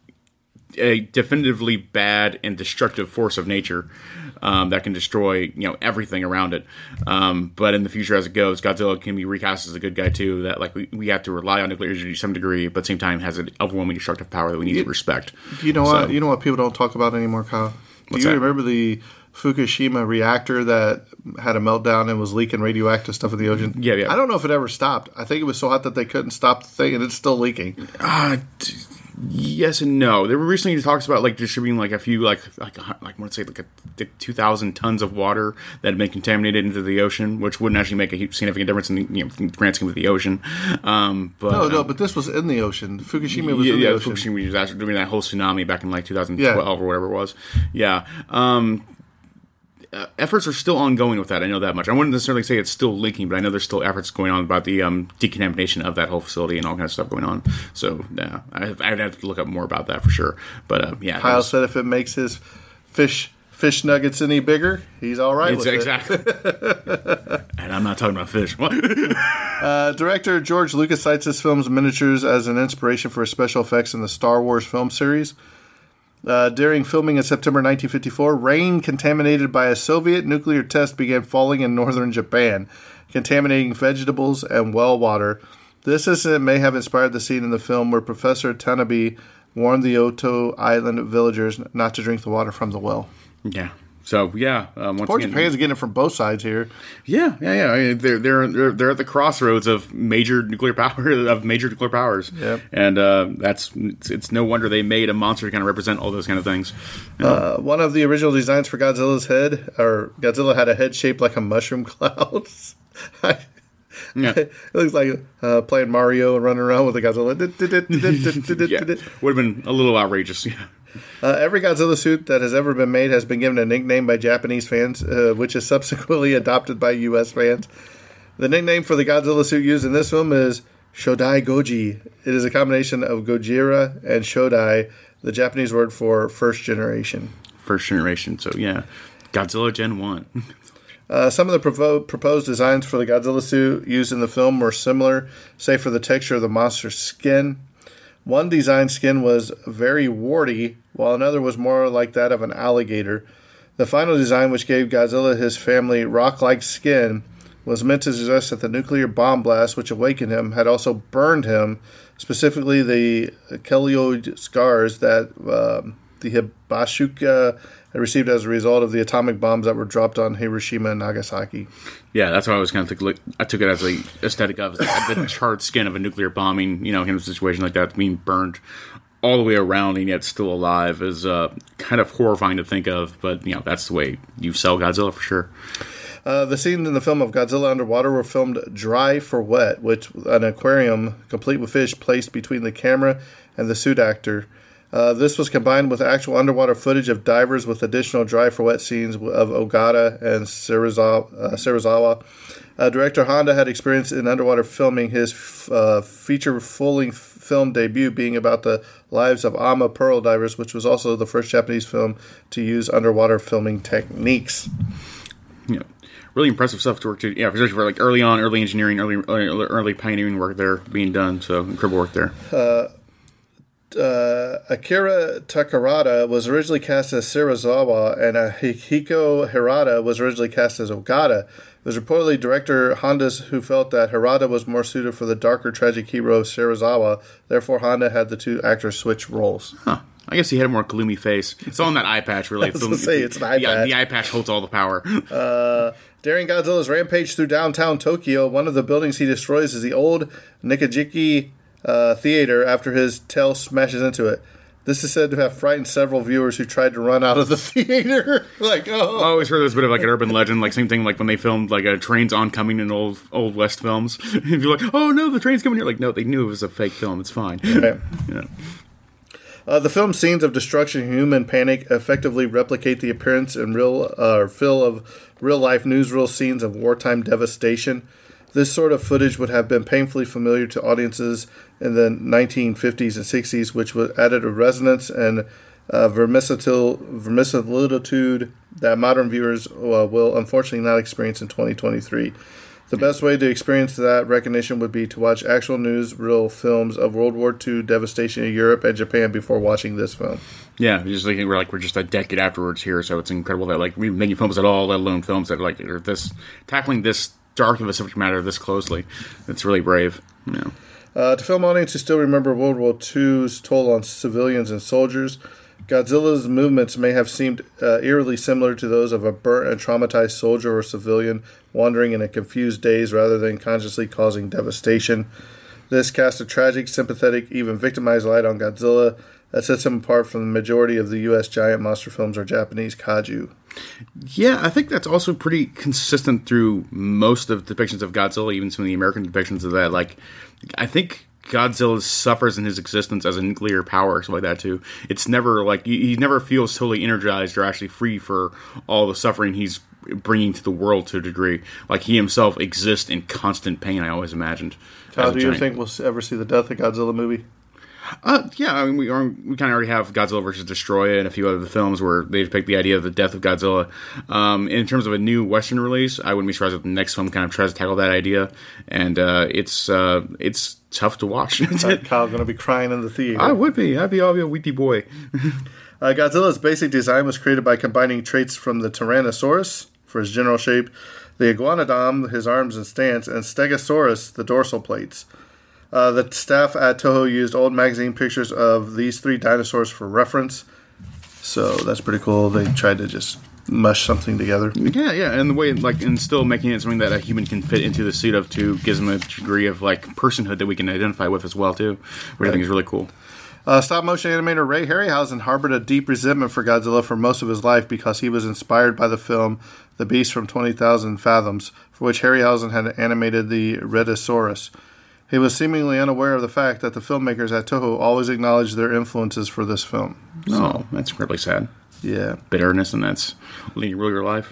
a definitively bad and destructive force of nature um, that can destroy, you know, everything around it. Um, but in the future, as it goes, Godzilla can be recast as a good guy too. That like we, we have to rely on nuclear energy to some degree, but at the same time has an overwhelming destructive power that we need you, to respect. You know so, what? You know what people don't talk about anymore, Kyle. Do you that? remember the Fukushima reactor that had a meltdown and was leaking radioactive stuff in the ocean? Yeah, yeah. I don't know if it ever stopped. I think it was so hot that they couldn't stop the thing, and it's still leaking. Uh, t- Yes and no. There were recently talks about like distributing like a few like like like I want to say like a two thousand tons of water that had been contaminated into the ocean, which wouldn't actually make a significant difference in the, you know, in the grand scheme of the ocean. Um, but no, no, um, but this was in the ocean. Fukushima was yeah, in the yeah, ocean. Fukushima was actually doing that whole tsunami back in like two thousand twelve yeah. or whatever it was. Yeah. Um, Uh, efforts are still ongoing with that. I know that much. I wouldn't necessarily say it's still leaking, but I know there's still efforts going on about the um, decontamination of that whole facility and all kind of stuff going on. So, yeah, I, I'd have to look up more about that for sure. But, uh, yeah. Kyle was, said if it makes his fish fish nuggets any bigger, he's all right with exactly. it. Exactly. And I'm not talking about fish. uh, director George Lucas cites this film's miniatures as an inspiration for special effects in the Star Wars film series. Uh, during filming in September nineteen fifty-four, rain contaminated by a Soviet nuclear test began falling in northern Japan, contaminating vegetables and well water. This incident may have inspired the scene in the film where Professor Tanabe warned the Oto Island villagers not to drink the water from the well. Yeah. So yeah, um, once Poor again, Japan's getting it from both sides here. Yeah, yeah, yeah. I mean, they're they're they're they're at the crossroads of major nuclear power of major nuclear powers. Yep. And uh, that's it's, it's no wonder they made a monster to kind of represent all those kind of things. You know? uh, one of the original designs for Godzilla's head, or Godzilla had a head shaped like a mushroom cloud. Yeah. It looks like uh, playing Mario and running around with a Godzilla. Yeah. Would have been a little outrageous. Yeah. Uh, every Godzilla suit that has ever been made has been given a nickname by Japanese fans, uh, which is subsequently adopted by U S fans. The nickname for the Godzilla suit used in this film is Shodai Goji. It is a combination of Gojira and Shodai, the Japanese word for first generation. First generation, so yeah. Godzilla Gen one. Uh, some of the provo- proposed designs for the Godzilla suit used in the film were similar, save for the texture of the monster's skin. One design skin was very warty, while another was more like that of an alligator. The final design, which gave Godzilla his family rock-like skin, was meant to suggest that the nuclear bomb blast which awakened him had also burned him, specifically the keloid scars that uh, the Hibashuka had received as a result of the atomic bombs that were dropped on Hiroshima and Nagasaki. Yeah, that's why I was kind of think, I took it as a aesthetic of the charred skin of a nuclear bombing, you know, in a situation like that, being burned all the way around and yet still alive is uh, kind of horrifying to think of, but, you know, that's the way you sell Godzilla for sure. Uh, the scenes in the film of Godzilla underwater were filmed dry for wet, with an aquarium complete with fish placed between the camera and the suit actor. Uh, this was combined with actual underwater footage of divers with additional dry for wet scenes of Ogata and Serizawa. Uh, Serizawa. Uh, director Honda had experience in underwater filming, his f- uh, feature full film debut being about the lives of Ama pearl divers, which was also the first Japanese film to use underwater filming techniques. Yeah. Really impressive stuff to work to, yeah, especially for like early on, early engineering, early early, early pioneering work there being done. So incredible work there. Uh, uh, Akira Takarada was originally cast as Serizawa, and Hiko Hirata was originally cast as Ogata. It was reportedly director Honda who felt that Hirata was more suited for the darker, tragic hero Serizawa. Therefore, Honda had the two actors switch roles. Huh. I guess he had a more gloomy face. It's all in that eye patch, really. I was going to say, it's an eye yeah, patch. The eye patch holds all the power. Uh, during Godzilla's rampage through downtown Tokyo, one of the buildings he destroys is the old Nikajiki uh, Theater after his tail smashes into it. This is said to have frightened several viewers who tried to run out of the theater. like, oh. I always heard this bit of like an urban legend, like same thing like when they filmed like a Train's Oncoming in old old West films. And you're like, oh no, the train's coming here. Like, no, they knew it was a fake film. It's fine. Right. Yeah. Uh, the film's scenes of destruction and human panic effectively replicate the appearance and real uh, feel of real-life newsreel scenes of wartime devastation. This sort of footage would have been painfully familiar to audiences in the nineteen fifties and sixties, which was added a resonance and uh, verisimilitude that modern viewers uh, will unfortunately not experience in twenty twenty-three. The best way to experience that recognition would be to watch actual newsreel films of World War Two devastation in Europe and Japan before watching this film. Yeah, just thinking we're like we're just a decade afterwards here, so it's incredible that like we're making films at all, let alone films that are like are this tackling this dark of a subject matter this closely. It's really brave. Yeah. Uh, to film audiences still remember World War Two's toll on civilians and soldiers, Godzilla's movements may have seemed uh, eerily similar to those of a burnt and traumatized soldier or civilian wandering in a confused daze rather than consciously causing devastation. This casts a tragic, sympathetic, even victimized light on Godzilla that sets him apart from the majority of the U S giant monster films or Japanese kaiju. Yeah, I think that's also pretty consistent through most of the depictions of Godzilla, even some of the American depictions of that. Like, I think Godzilla suffers in his existence as a nuclear power or something like that too. It's never like he never feels totally energized or actually free for all the suffering he's bringing to the world to a degree. Like he himself exists in constant pain. I always imagined. Kyle, do you think we'll ever see the Death of Godzilla movie? Uh, yeah, I mean, we are, we kind of already have Godzilla versus Destroyer and a few other films where they depict the idea of the death of Godzilla. Um, in terms of a new Western release, I wouldn't be surprised if the next film kind of tries to tackle that idea, and uh, it's uh, it's tough to watch. Kyle going to be crying in the theater. I would be. I'd be. I'll be a weepy boy. uh, Godzilla's basic design was created by combining traits from the Tyrannosaurus for his general shape, the Iguanodon, his arms and stance, and Stegosaurus, the dorsal plates. Uh, the staff at Toho used old magazine pictures of these three dinosaurs for reference. So that's pretty cool. They tried to just mush something together. Yeah, yeah, and the way, like, and still making it something that a human can fit into the suit of, too, gives them a degree of, like, personhood that we can identify with as well, too, which right. I think is really cool. Uh, stop-motion animator Ray Harryhausen harbored a deep resentment for Godzilla for most of his life because he was inspired by the film The Beast from twenty thousand Fathoms, for which Harryhausen had animated the Rhedosaurus. He was seemingly unaware of the fact that the filmmakers at Toho always acknowledged their influences for this film. So, oh, that's incredibly sad. Yeah. Bitterness, and that's leading to rule your life.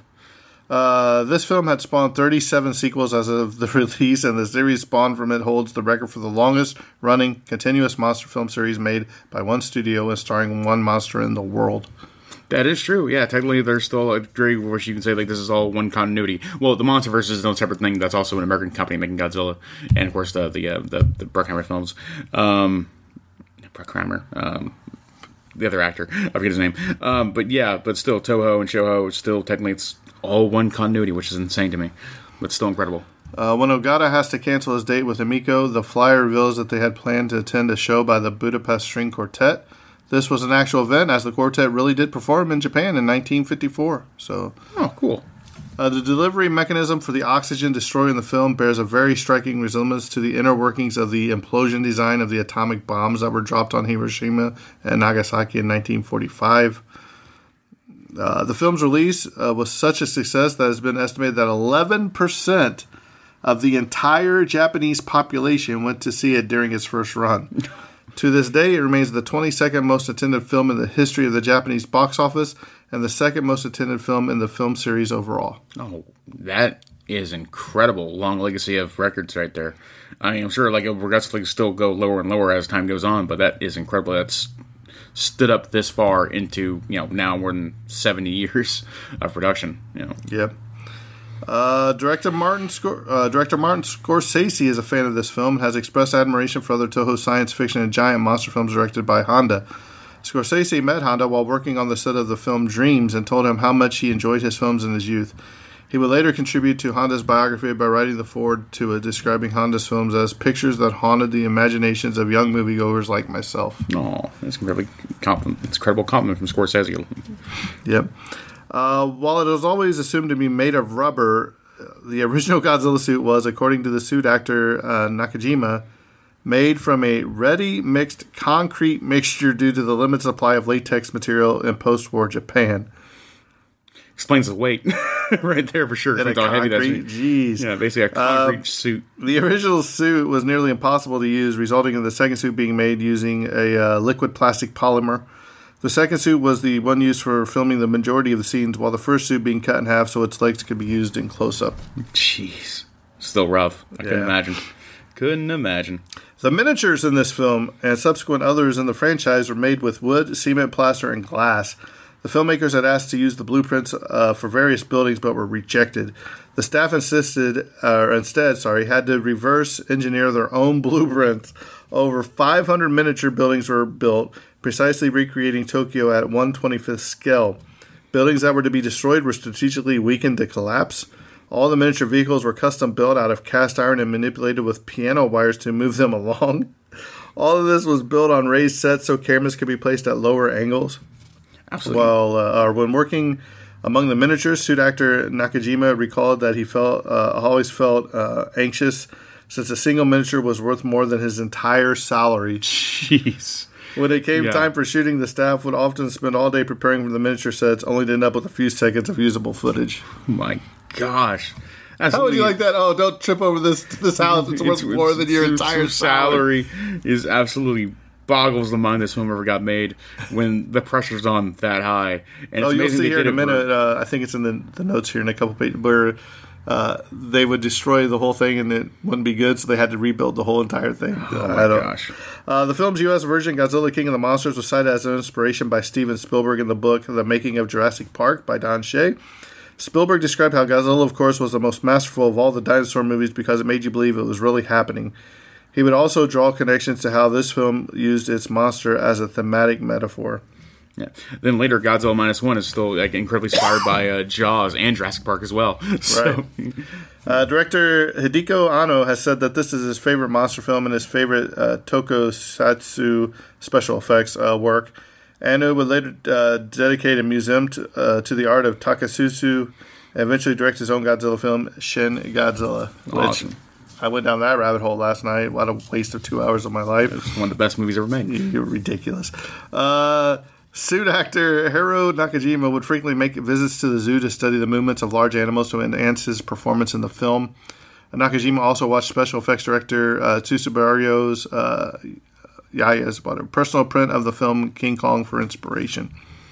Uh, this film had spawned thirty-seven sequels as of the release, and the series spawned from it holds the record for the longest-running continuous monster film series made by one studio and starring one monster in the world. That is true. Yeah, technically there's still a degree which you can say like this is all one continuity. Well, the MonsterVerse is no separate thing. That's also an American company making Godzilla, and of course the the uh, the, the Bruckheimer films. Um, Bruckheimer, um, the other actor, I forget his name. Um, but yeah, but still Toho and Shoho. Still technically it's all one continuity, which is insane to me, but still incredible. Uh, when Ogata has to cancel his date with Emiko, the flyer reveals that they had planned to attend a show by the Budapest String Quartet. This was an actual event, as the quartet really did perform in Japan in nineteen fifty-four. So, oh, cool. Uh, the delivery mechanism for the oxygen destroyer in the film bears a very striking resemblance to the inner workings of the implosion design of the atomic bombs that were dropped on Hiroshima and Nagasaki in nineteen forty-five. Uh, the film's release uh, was such a success that it's been estimated that eleven percent of the entire Japanese population went to see it during its first run. To this day, it remains the twenty-second most attended film in the history of the Japanese box office and the second most attended film in the film series overall. Oh, that is incredible. Long legacy of records right there. I mean, I'm sure like it'll progressively still go lower and lower as time goes on, but that is incredible. That's stood up this far into, you know, now more than seventy years of production. You know. Yep. Uh, director Martin Scor- uh, director Martin Scorsese is a fan of this film and has expressed admiration for other Toho science fiction and giant monster films directed by Honda. Scorsese met Honda while working on the set of the film Dreams and told him how much he enjoyed his films in his youth. He would later contribute to Honda's biography by writing the foreword to it, describing Honda's films as pictures that haunted the imaginations of young moviegoers like myself. Oh, that's incredibly compliment. It's an incredible compliment from Scorsese. Yep. Uh, while it was always assumed to be made of rubber, the original Godzilla suit was, according to the suit actor uh, Nakajima, made from a ready-mixed concrete mixture due to the limited supply of latex material in post-war Japan. Explains the weight right there for sure. And a how heavy that concrete, suit. jeez. Yeah, basically a concrete Uh, suit. The original suit was nearly impossible to use, resulting in the second suit being made using a uh, liquid plastic polymer. The second suit was the one used for filming the majority of the scenes, while the first suit being cut in half so its legs could be used in close-up. Jeez. Still rough. I couldn't Yeah. imagine. Couldn't imagine. The miniatures in this film and subsequent others in the franchise were made with wood, cement, plaster, and glass. The filmmakers had asked to use the blueprints uh, for various buildings but were rejected. The staff insisted, or instead, sorry, had to reverse engineer their own blueprints. Over five hundred miniature buildings were built, precisely recreating Tokyo at one twenty-fifth scale. Buildings that were to be destroyed were strategically weakened to collapse. All the miniature vehicles were custom built out of cast iron and manipulated with piano wires to move them along. All of this was built on raised sets so cameras could be placed at lower angles. Absolutely. Well, uh, or when working among the miniatures, suit actor Nakajima recalled that he felt uh, always felt uh, anxious since a single miniature was worth more than his entire salary. Jeez. When it came Yeah. time for shooting, the staff would often spend all day preparing for the miniature sets, only to end up with a few seconds of usable footage. Oh my gosh. That's How would you like that? Oh, don't trip over this this house. It's worth more than your it's- entire it's- salary. salary. Is absolutely boggles the mind this film ever got made when the pressure's on that high. And Oh, it's you'll amazing see they here in did a it for- minute. Uh, I think it's in the, the notes here in a couple pages where uh, they would destroy the whole thing and it wouldn't be good, so they had to rebuild the whole entire thing. Oh Uh, my I don't- gosh. Uh, the film's U S version, Godzilla King of the Monsters, was cited as an inspiration by Steven Spielberg in the book The Making of Jurassic Park by Don Shea. Spielberg described how Godzilla, of course, was the most masterful of all the dinosaur movies because it made you believe it was really happening. He would also draw connections to how this film used its monster as a thematic metaphor. Yeah. Then later, Godzilla Minus One is still like incredibly inspired by uh, Jaws and Jurassic Park as well. So, Right. Uh, director Hideko Anno has said that this is his favorite monster film and his favorite uh, tokusatsu special effects uh, work. Anno would later uh, dedicate a museum to, uh, to the art of Takasutsu and eventually direct his own Godzilla film, Shin Godzilla. Which Awesome. I went down that rabbit hole last night. What a waste of two hours of my life. it's one of the best movies ever made. You're ridiculous. Uh, suit actor Hiro Nakajima would frequently make visits to the zoo to study the movements of large animals to enhance his performance in the film. Nakajima also watched special effects director uh, Tsubario's uh, Yaya's personal print of the film King Kong for inspiration.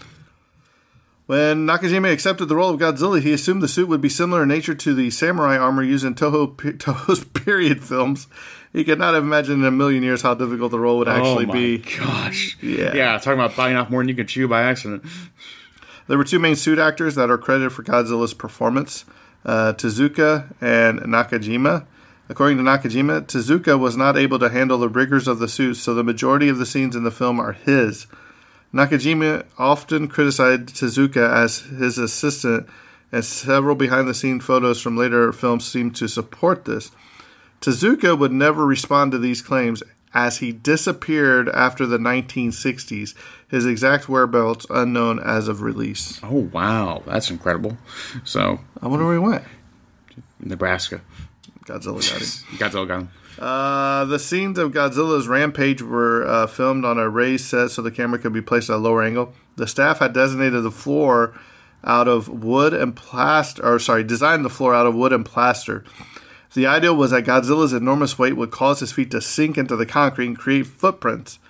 When Nakajima accepted the role of Godzilla, he assumed the suit would be similar in nature to the samurai armor used in Toho, Toho's period films. He could not have imagined in a million years how difficult the role would actually oh my be. gosh. Yeah. Yeah, talking about biting off more than you can chew by accident. There were two main suit actors that are credited for Godzilla's performance, uh, Tezuka and Nakajima. According to Nakajima, Tezuka was not able to handle the rigors of the suit, so the majority of the scenes in the film are his. Nakajima often criticized Tezuka as his assistant, and several behind-the-scenes photos from later films seem to support this. Tezuka would never respond to these claims, as he disappeared after the nineteen sixties, his exact whereabouts unknown as of release. Oh, wow. That's incredible. So, I wonder where he went. Nebraska. Godzilla got him. Godzilla got him. Uh, the scenes of Godzilla's rampage were uh, filmed on a raised set so the camera could be placed at a lower angle. The staff had designated the floor out of wood and plaster, or sorry, designed the floor out of wood and plaster. The idea was that Godzilla's enormous weight would cause his feet to sink into the concrete and create footprints.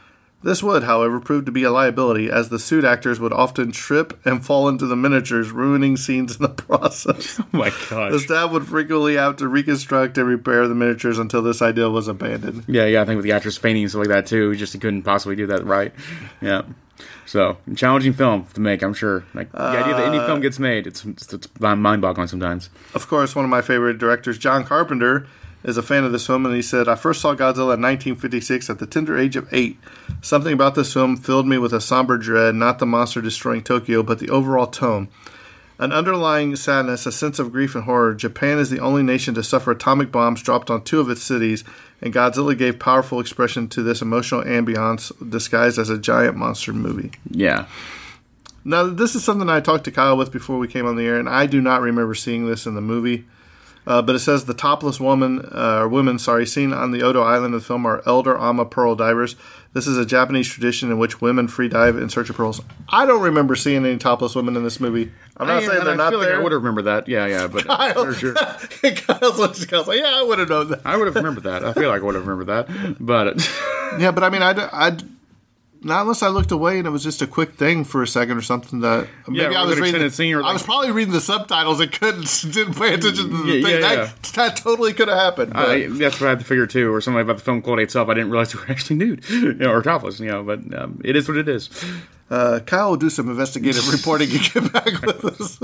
This would, however, prove to be a liability, as the suit actors would often trip and fall into the miniatures, ruining scenes in the process. Oh my gosh. The staff would frequently have to reconstruct and repair the miniatures until this idea was abandoned. Yeah, yeah, I think with the actors fainting and stuff like that, too, he just couldn't possibly do that right. Yeah. So, challenging film to make, I'm sure. Like, the uh, idea that any film gets made, it's, it's, it's mind-boggling sometimes. Of course, one of my favorite directors, John Carpenter, is a fan of this film, and he said, I first saw Godzilla in nineteen fifty-six at the tender age of eight. Something about this film filled me with a somber dread, not the monster destroying Tokyo, but the overall tone. An underlying sadness, a sense of grief and horror. Japan is the only nation to suffer atomic bombs dropped on two of its cities, and Godzilla gave powerful expression to this emotional ambiance disguised as a giant monster movie. Yeah. Now, this is something I talked to Kyle with before we came on the air, and I do not remember seeing this in the movie. Uh, but it says the topless woman, uh, or women, sorry, seen on the Odo Island in the film are elder Ama pearl divers. This is a Japanese tradition in which women free dive in search of pearls. I don't remember seeing any topless women in this movie. I'm not I, saying they're I not feel there. Like I would have remembered that. Yeah, yeah, but Kyle, sure. Kyle's like, Kyle's like, yeah, I would have known that. I would have remembered that. I feel like I would have remembered that. But yeah, but I mean, I, I, not unless I looked away and it was just a quick thing for a second or something that maybe yeah, I was reading. The, scene or like, I was probably reading the subtitles and couldn't didn't pay attention to the yeah, thing. Yeah, yeah. That, that totally could have happened. I, that's what I had to figure too, or something about the film quality itself. I didn't realize they were actually nude, you know, or topless, you know. But um, it is what it is. Uh, Kyle will do some investigative reporting and get back with us.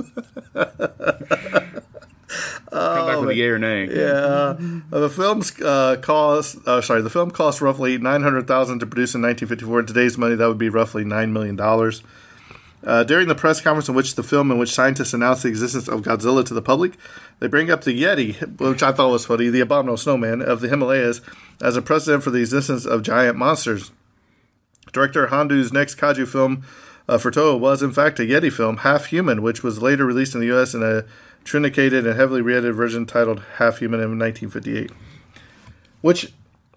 Come back with a yay or nay. Yeah, uh, the film's uh, cost. Uh, sorry, the film cost roughly nine hundred thousand to produce in nineteen fifty-four. In today's money, that would be roughly nine million dollars. Uh, during the press conference in which the film, in which scientists announced the existence of Godzilla to the public, they bring up the Yeti, which I thought was funny, the abominable snowman of the Himalayas, as a precedent for the existence of giant monsters. Director Hondo's next kaiju film uh, for Toho was, in fact, a Yeti film, Half Human, which was later released in the U S in a trinicated and heavily re-edited version titled Half Human in nineteen fifty-eight. Which,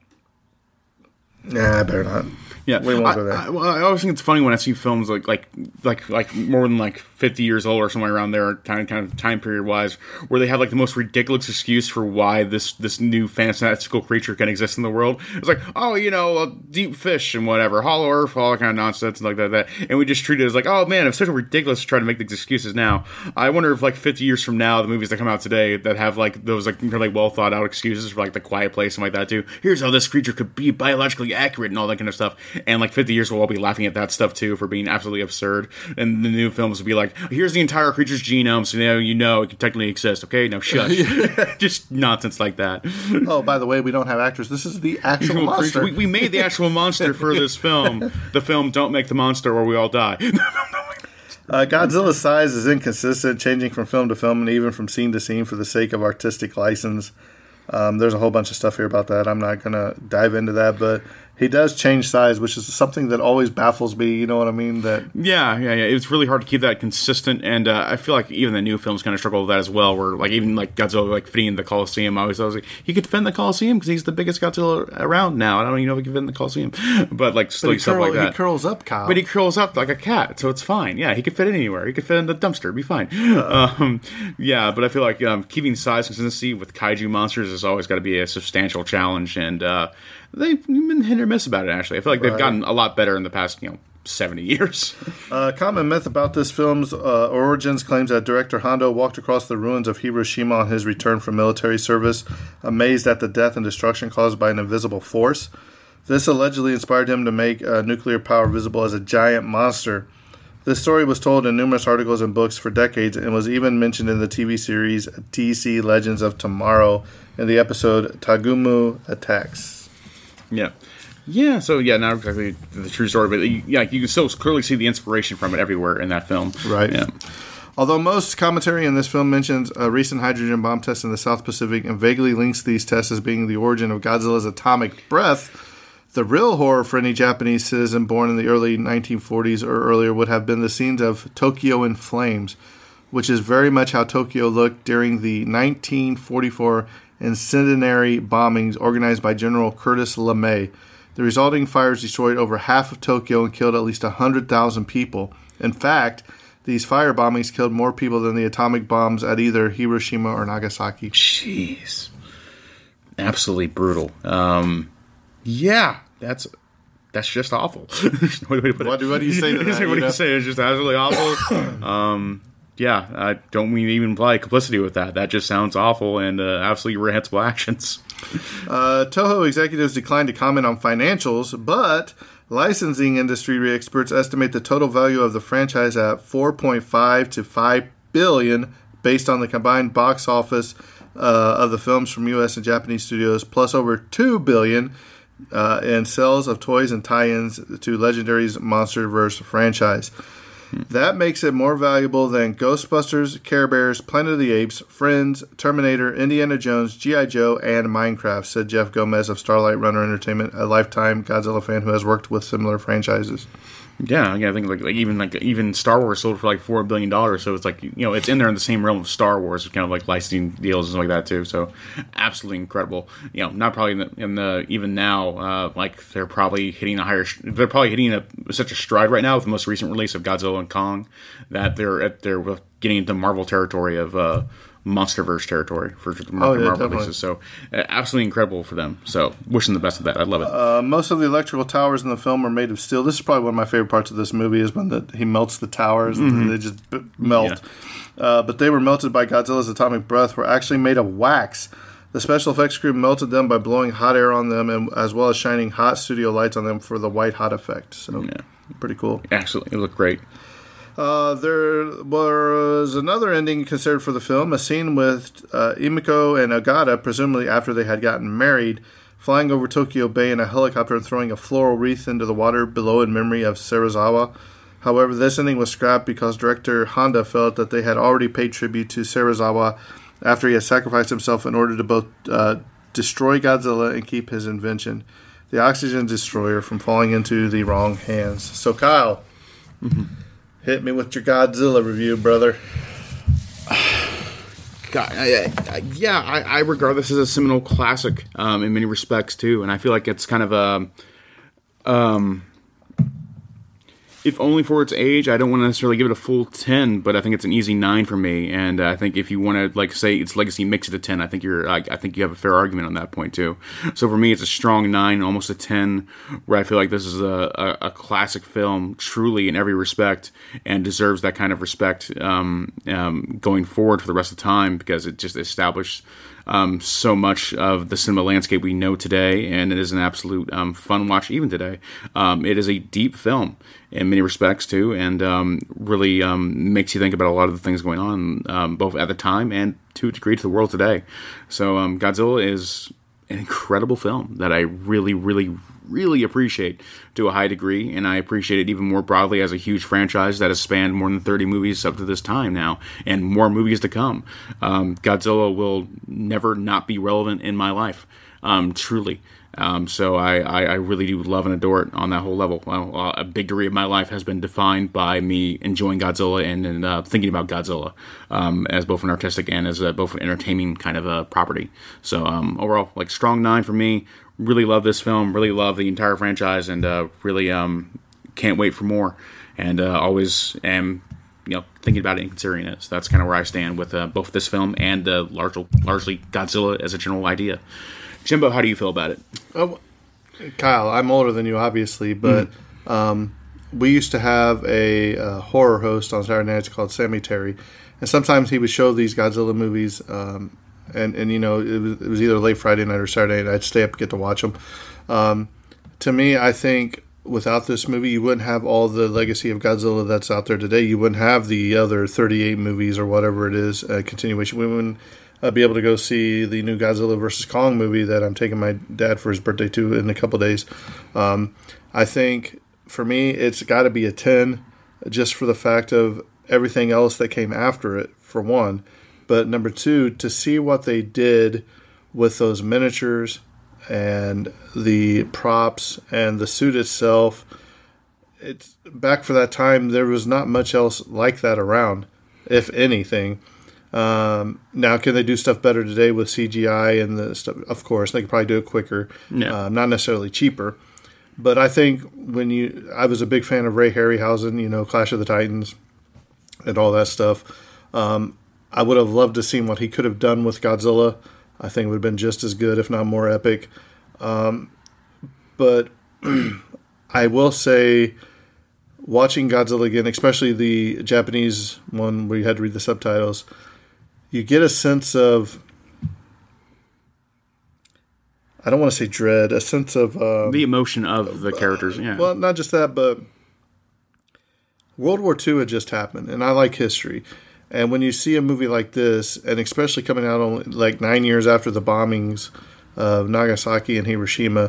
nah, I better not. Yeah, we won't I, go there. I, well, I always think it's funny when I see films like like like like more than like fifty years old or somewhere around there, kind of kind of time period wise, where they have like the most ridiculous excuse for why this this new fantastical creature can exist in the world. It's like, oh, you know, a deep fish and whatever, hollow earth, all that kind of nonsense and like that, that, and we just treat it as like, oh man, it's so ridiculous to try to make these excuses now. I wonder if like fifty years from now, the movies that come out today that have like those like really well thought out excuses for like The Quiet Place and like that too. Here's how this creature could be biologically accurate and all that kind of stuff. And like fifty years we'll all be laughing at that stuff too for being absolutely absurd. And the new films will be like, here's the entire creature's genome, so now you know it can technically exist. Okay, now shush. Just nonsense like that. Oh, by the way, we don't have actors. This is the actual monster. We, we made the actual monster for this film. The film Don't Make the Monster or We All Die. Uh, Godzilla's size is inconsistent, changing from film to film and even from scene to scene for the sake of artistic license. Um, there's a whole bunch of stuff here about that. I'm not going to dive into that, but he does change size, which is something that always baffles me. You know what I mean? That yeah, yeah, yeah. It's really hard to keep that consistent, and uh, I feel like even the new films kind of struggle with that as well. Where like even like Godzilla like fitting in the Coliseum, I always I was like, he could defend the Coliseum because he's the biggest Godzilla around now. I don't even know if he can fit in the Coliseum, but like still but stuff curl, like that. He curls up, Kyle. But he curls up like a cat, so it's fine. Yeah, he could fit anywhere. He could fit in the dumpster, it'd be fine. Uh, um, yeah, but I feel like um, keeping size consistency with kaiju monsters has always got to be a substantial challenge, and uh, they've been hit or miss about it. Actually, I feel like they've right. gotten a lot better in the past, you know, seventy years. A uh, common myth about this film's uh, origins claims that director Hondo walked across the ruins of Hiroshima on his return from military service, amazed at the death and destruction caused by an invisible force. This allegedly inspired him to make uh, nuclear power visible as a giant monster. This story was told in numerous articles and books for decades and was even mentioned in the T V series D C Legends of Tomorrow in the episode Tagumu Attacks. Yeah. Yeah, so yeah, not exactly the true story, but yeah, you can still clearly see the inspiration from it everywhere in that film. Right. Yeah. Although most commentary in this film mentions a recent hydrogen bomb test in the South Pacific and vaguely links these tests as being the origin of Godzilla's atomic breath, the real horror for any Japanese citizen born in the early nineteen forties or earlier would have been the scenes of Tokyo in flames, which is very much how Tokyo looked during the nineteen forty-four incendiary bombings organized by General Curtis LeMay. The resulting fires destroyed over half of Tokyo and killed at least one hundred thousand people. In fact, these fire bombings killed more people than the atomic bombs at either Hiroshima or Nagasaki. Jeez. Absolutely brutal. Um, yeah, that's that's just awful. There's no way to put What, it. what do you say to that? What do you you know? say? It's just absolutely awful. um, yeah, I don't mean to even imply complicity with that. That just sounds awful and uh, absolutely reprehensible actions. Uh, Toho executives declined to comment on financials, but licensing industry experts estimate the total value of the franchise at four point five to five billion based on the combined box office uh, of the films from U S and Japanese studios, plus over two billion uh, in sales of toys and tie-ins to Legendary's MonsterVerse franchise. That makes it more valuable than Ghostbusters, Care Bears, Planet of the Apes, Friends, Terminator, Indiana Jones, G I. Joe, and Minecraft, said Jeff Gomez of Starlight Runner Entertainment, a lifetime Godzilla fan who has worked with similar franchises. Yeah, yeah, I think like, like even like even Star Wars sold for like four billion dollars, so it's like, you know, it's in there in the same realm of Star Wars, kind of like licensing deals and stuff like that too. So absolutely incredible. You know, not probably in the, in the even now, uh, like they're probably hitting a higher, they're probably hitting a, such a stride right now with the most recent release of Godzilla and Kong that they're at they're getting into Marvel territory of uh, MonsterVerse territory for the Marvel, Oh, yeah, Marvel definitely. releases. So uh, absolutely incredible for them. So wishing the best of that. I love it. Uh, most of the electrical towers in the film are made of steel. This is probably one of my favorite parts of this movie is when the, he melts the towers and they just b- melt. Uh, but they were melted by Godzilla's atomic breath, were actually made of wax. The special effects crew melted them by blowing hot air on them, and as well as shining hot studio lights on them for the white hot effect. So Yeah. pretty cool. Absolutely, it looked great. Uh, there was another ending considered for the film, a scene with uh, Imiko and Ogata, presumably after they had gotten married, flying over Tokyo Bay in a helicopter and throwing a floral wreath into the water below in memory of Serizawa. However, this ending was scrapped because director Honda felt that they had already paid tribute to Serizawa after he had sacrificed himself in order to both uh, destroy Godzilla and keep his invention, the oxygen destroyer, from falling into the wrong hands. So, Kyle, Mm-hmm. hit me with your Godzilla review, brother. God, I, I, yeah, I, I regard this as a seminal classic um, in many respects too, and I feel like it's kind of a, um, if only for its age. I don't want to necessarily give it a full ten, but I think it's an easy nine for me. And uh, I think if you want to like say its legacy makes it a ten, I think you're, I, I think you have a fair argument on that point too. So for me, it's a strong nine, almost a ten, where I feel like this is a, a, a classic film, truly in every respect, and deserves that kind of respect um, um, going forward for the rest of the time, because it just established Um, so much of the cinema landscape we know today, and it is an absolute um, fun watch even today. Um, it is a deep film in many respects too, and um, really um, makes you think about a lot of the things going on, um, both at the time and to a degree to the world today. So um, Godzilla is an incredible film that I really, really, really appreciate to a high degree, and I appreciate it even more broadly as a huge franchise that has spanned more than thirty movies up to this time now, and more movies to come. Um, Godzilla will never not be relevant in my life, um, truly. Um, so I, I, I really do love and adore it on that whole level. Well, uh, a big degree of my life has been defined by me enjoying Godzilla and, and uh, thinking about Godzilla um, as both an artistic and as a, both an entertaining kind of a property. So um, overall, like strong nine for me. Really love this film. Really love the entire franchise, and uh, really um, can't wait for more. And uh, always am, you know, thinking about it and considering it. So that's kind of where I stand with uh, both this film and uh, largely, largely Godzilla as a general idea. Jimbo, how do you feel about it? Oh, Kyle, I'm older than you, obviously, but mm-hmm. um, we used to have a uh, horror host on Saturday nights called Sammy Terry, and sometimes he would show these Godzilla movies, um, and, and you know, it was, it was either late Friday night or Saturday night. I'd stay up and get to watch them. Um, to me, I think without this movie, you wouldn't have all the legacy of Godzilla that's out there today. You wouldn't have the other thirty-eight movies or whatever it is, uh, continuation. We wouldn't uh, be able to go see the new Godzilla versus Kong movie that I'm taking my dad for his birthday to in a couple days. Um, I think, for me, it's got to be a ten, just for the fact of everything else that came after it, for one. But number two, to see what they did with those miniatures and the props and the suit itself, it's back for that time, there was not much else like that around, if anything. Um, now, can they do stuff better today with C G I and the stuff? Of course, they could probably do it quicker, yeah. uh, not necessarily cheaper. But I think when you, I was a big fan of Ray Harryhausen, you know, Clash of the Titans and all that stuff. Um, I would have loved to see what he could have done with Godzilla. I think it would have been just as good, if not more epic. Um, but I will say, watching Godzilla again, especially the Japanese one where you had to read the subtitles, you get a sense of, I don't want to say dread, a sense of... Um, the emotion of the characters, yeah. Well, not just that, but World War Two had just happened, and I like history. And when you see a movie like this, and especially coming out only like nine years after the bombings of Nagasaki and Hiroshima,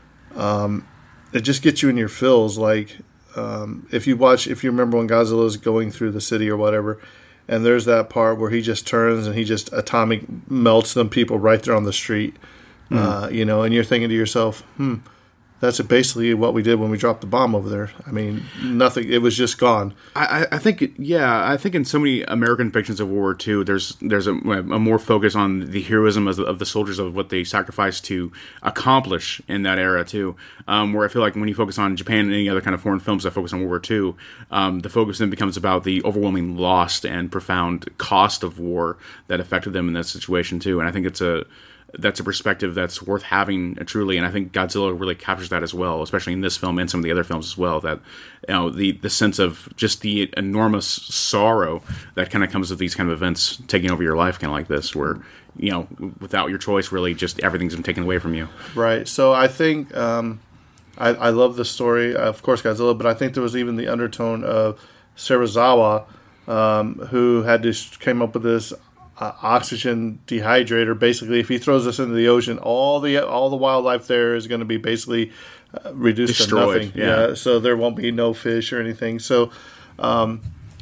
um, it just gets you in your feels. Like, um, if you watch, if you remember when Godzilla's going through the city or whatever, and there's that part where he just turns and he just atomic melts them people right there on the street, mm. uh, you know, and you're thinking to yourself, hmm, that's basically what we did when we dropped the bomb over there. I mean, nothing. It was just gone. I, I think, yeah, I think in so many American depictions of World War Two, there's there's a, a more focus on the heroism of the, of the soldiers, of what they sacrificed to accomplish in that era too. Um, where I feel like when you focus on Japan and any other kind of foreign films that focus on World War Two, um, the focus then becomes about the overwhelming loss and profound cost of war that affected them in that situation too. And I think it's a that's a perspective that's worth having, uh, truly, and I think Godzilla really captures that as well, especially in this film and some of the other films as well. That, you know, the the sense of just the enormous sorrow that kind of comes with these kind of events taking over your life, kind of like this, where, you know, without your choice, really, just everything's been taken away from you. Right. So I think um, I, I love the story, of course, Godzilla, but I think there was even the undertone of Serizawa, um, who had to came up with this. Uh, oxygen dehydrator. Basically, if he throws this into the ocean, all the all the wildlife there is going to be basically uh, reduced Destroyed, to nothing. Yeah. yeah, so there won't be no fish or anything. So, um,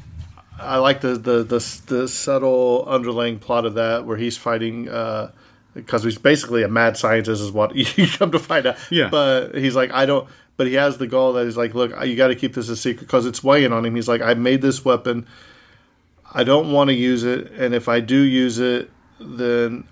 I like the, the the the subtle underlying plot of that, where he's fighting uh, because he's basically a mad scientist, is what you come to find out. Yeah, but he's like, I don't. But he has the goal that he's like, look, you got to keep this a secret because it's weighing on him. He's like, I made this weapon. I don't want to use it, and if I do use it, then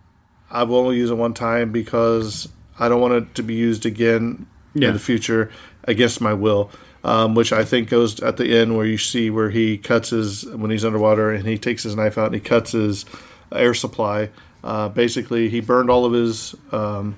I will only use it one time because I don't want it to be used again yeah. in the future against my will. Um, which I think goes at the end where you see where he cuts his, when he's underwater, and he takes his knife out and he cuts his air supply. Uh, basically, he burned all of his, um,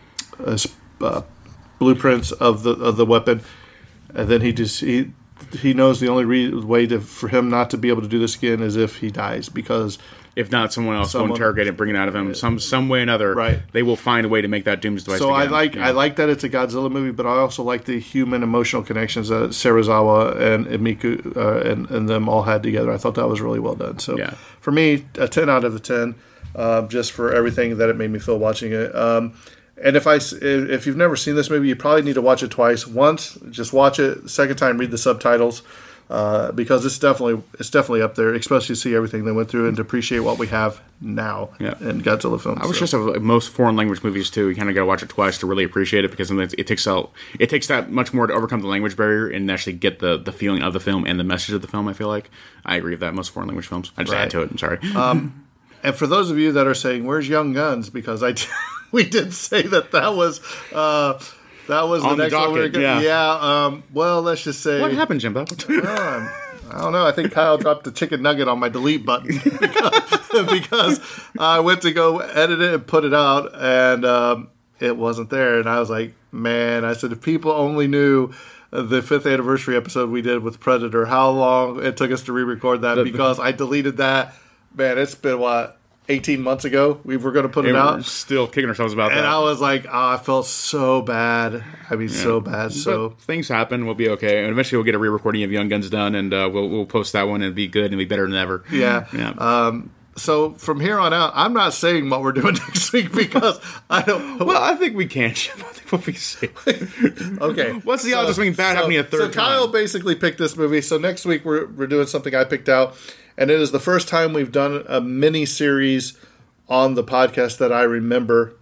his uh, blueprints of the of the weapon, and then he just he. He knows the only re- way to, for him not to be able to do this again is if he dies, because if not, someone else someone, will interrogate it, bring it out of him some some way or another. Right. They will find a way to make that Doom's device. So again. I like yeah. I like that it's a Godzilla movie, but I also like the human emotional connections that Serizawa and Miku uh, and and them all had together. I thought that was really well done. So yeah. for me, a ten out of a ten, uh, just for everything that it made me feel watching it. Um, And if I if you've never seen this movie, you probably need to watch it twice. Once, just watch it. Second time, read the subtitles, uh, because it's definitely it's definitely up there. Especially to see everything they went through and to appreciate what we have now yeah. in Godzilla films. I was so. just of most foreign language movies too. You kind of got to watch it twice to really appreciate it, because sometimes it takes out it takes that much more to overcome the language barrier and actually get the, the feeling of the film and the message of the film. I feel like I agree with that. Most foreign language films. I just right. add to it. I'm sorry. Um, and for those of you that are saying, "Where's Young Guns?" because I. T- We did say that that was uh, that was On the the next one. We were docket, gonna, yeah. yeah um, well, let's just say What happened, Jimbo? um, I don't know. I think Kyle dropped the chicken nugget on my delete button because, because I went to go edit it and put it out, and um, it wasn't there. And I was like, man, I said, if people only knew the fifth anniversary episode we did with Predator, how long it took us to re-record that, because I deleted that. Man, it's been what? eighteen months ago, we were going to put it and out. We're still kicking ourselves about and that. And I was like, oh, I felt so bad. I mean, yeah. so bad. So but things happen. We'll be okay. And eventually we'll get a re-recording of Young Guns done, and uh, we'll we'll post that one and be good and be better than ever. Yeah. yeah. Um, so from here on out, I'm not saying what we're doing next week because I don't. Well, I think we can. I think we'll be safe. Okay. What's the so, odds of something bad so, happening a third so Kyle time? basically picked this movie. So next week we're we're doing something I picked out, and it is the first time we've done a mini series on the podcast that I remember.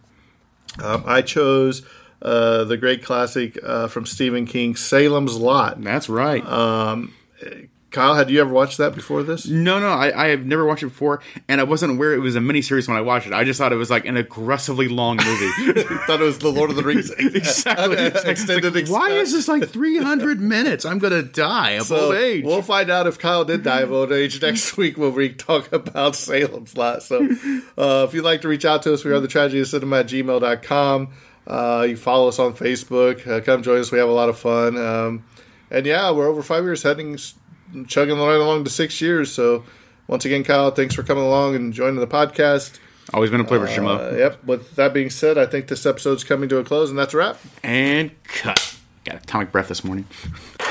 Um, I chose uh, the great classic uh, from Stephen King, Salem's Lot. That's right. Um, Kyle, had you ever watched that before this? No, no, I, I have never watched it before, and I wasn't aware it was a miniseries when I watched it. I just thought it was like an aggressively long movie. Thought it was the Lord of the Rings exactly. extended. Like, why is this like three hundred minutes? I'm gonna die of so old age. We'll find out if Kyle did die of old age next week when we talk about Salem's Lot. So, uh, if you'd like to reach out to us, we are the tragedy of cinema at gmail dot com. Uh, you follow us on Facebook. Uh, come join us. We have a lot of fun. Um, and yeah, we're over five years, heading, chugging right along to six years. So once again, Kyle, thanks for coming along and joining the podcast. Always been a pleasure, Shimo. Uh, yep. With that being said, I think this episode's coming to a close, and that's a wrap. And cut. Got atomic breath this morning.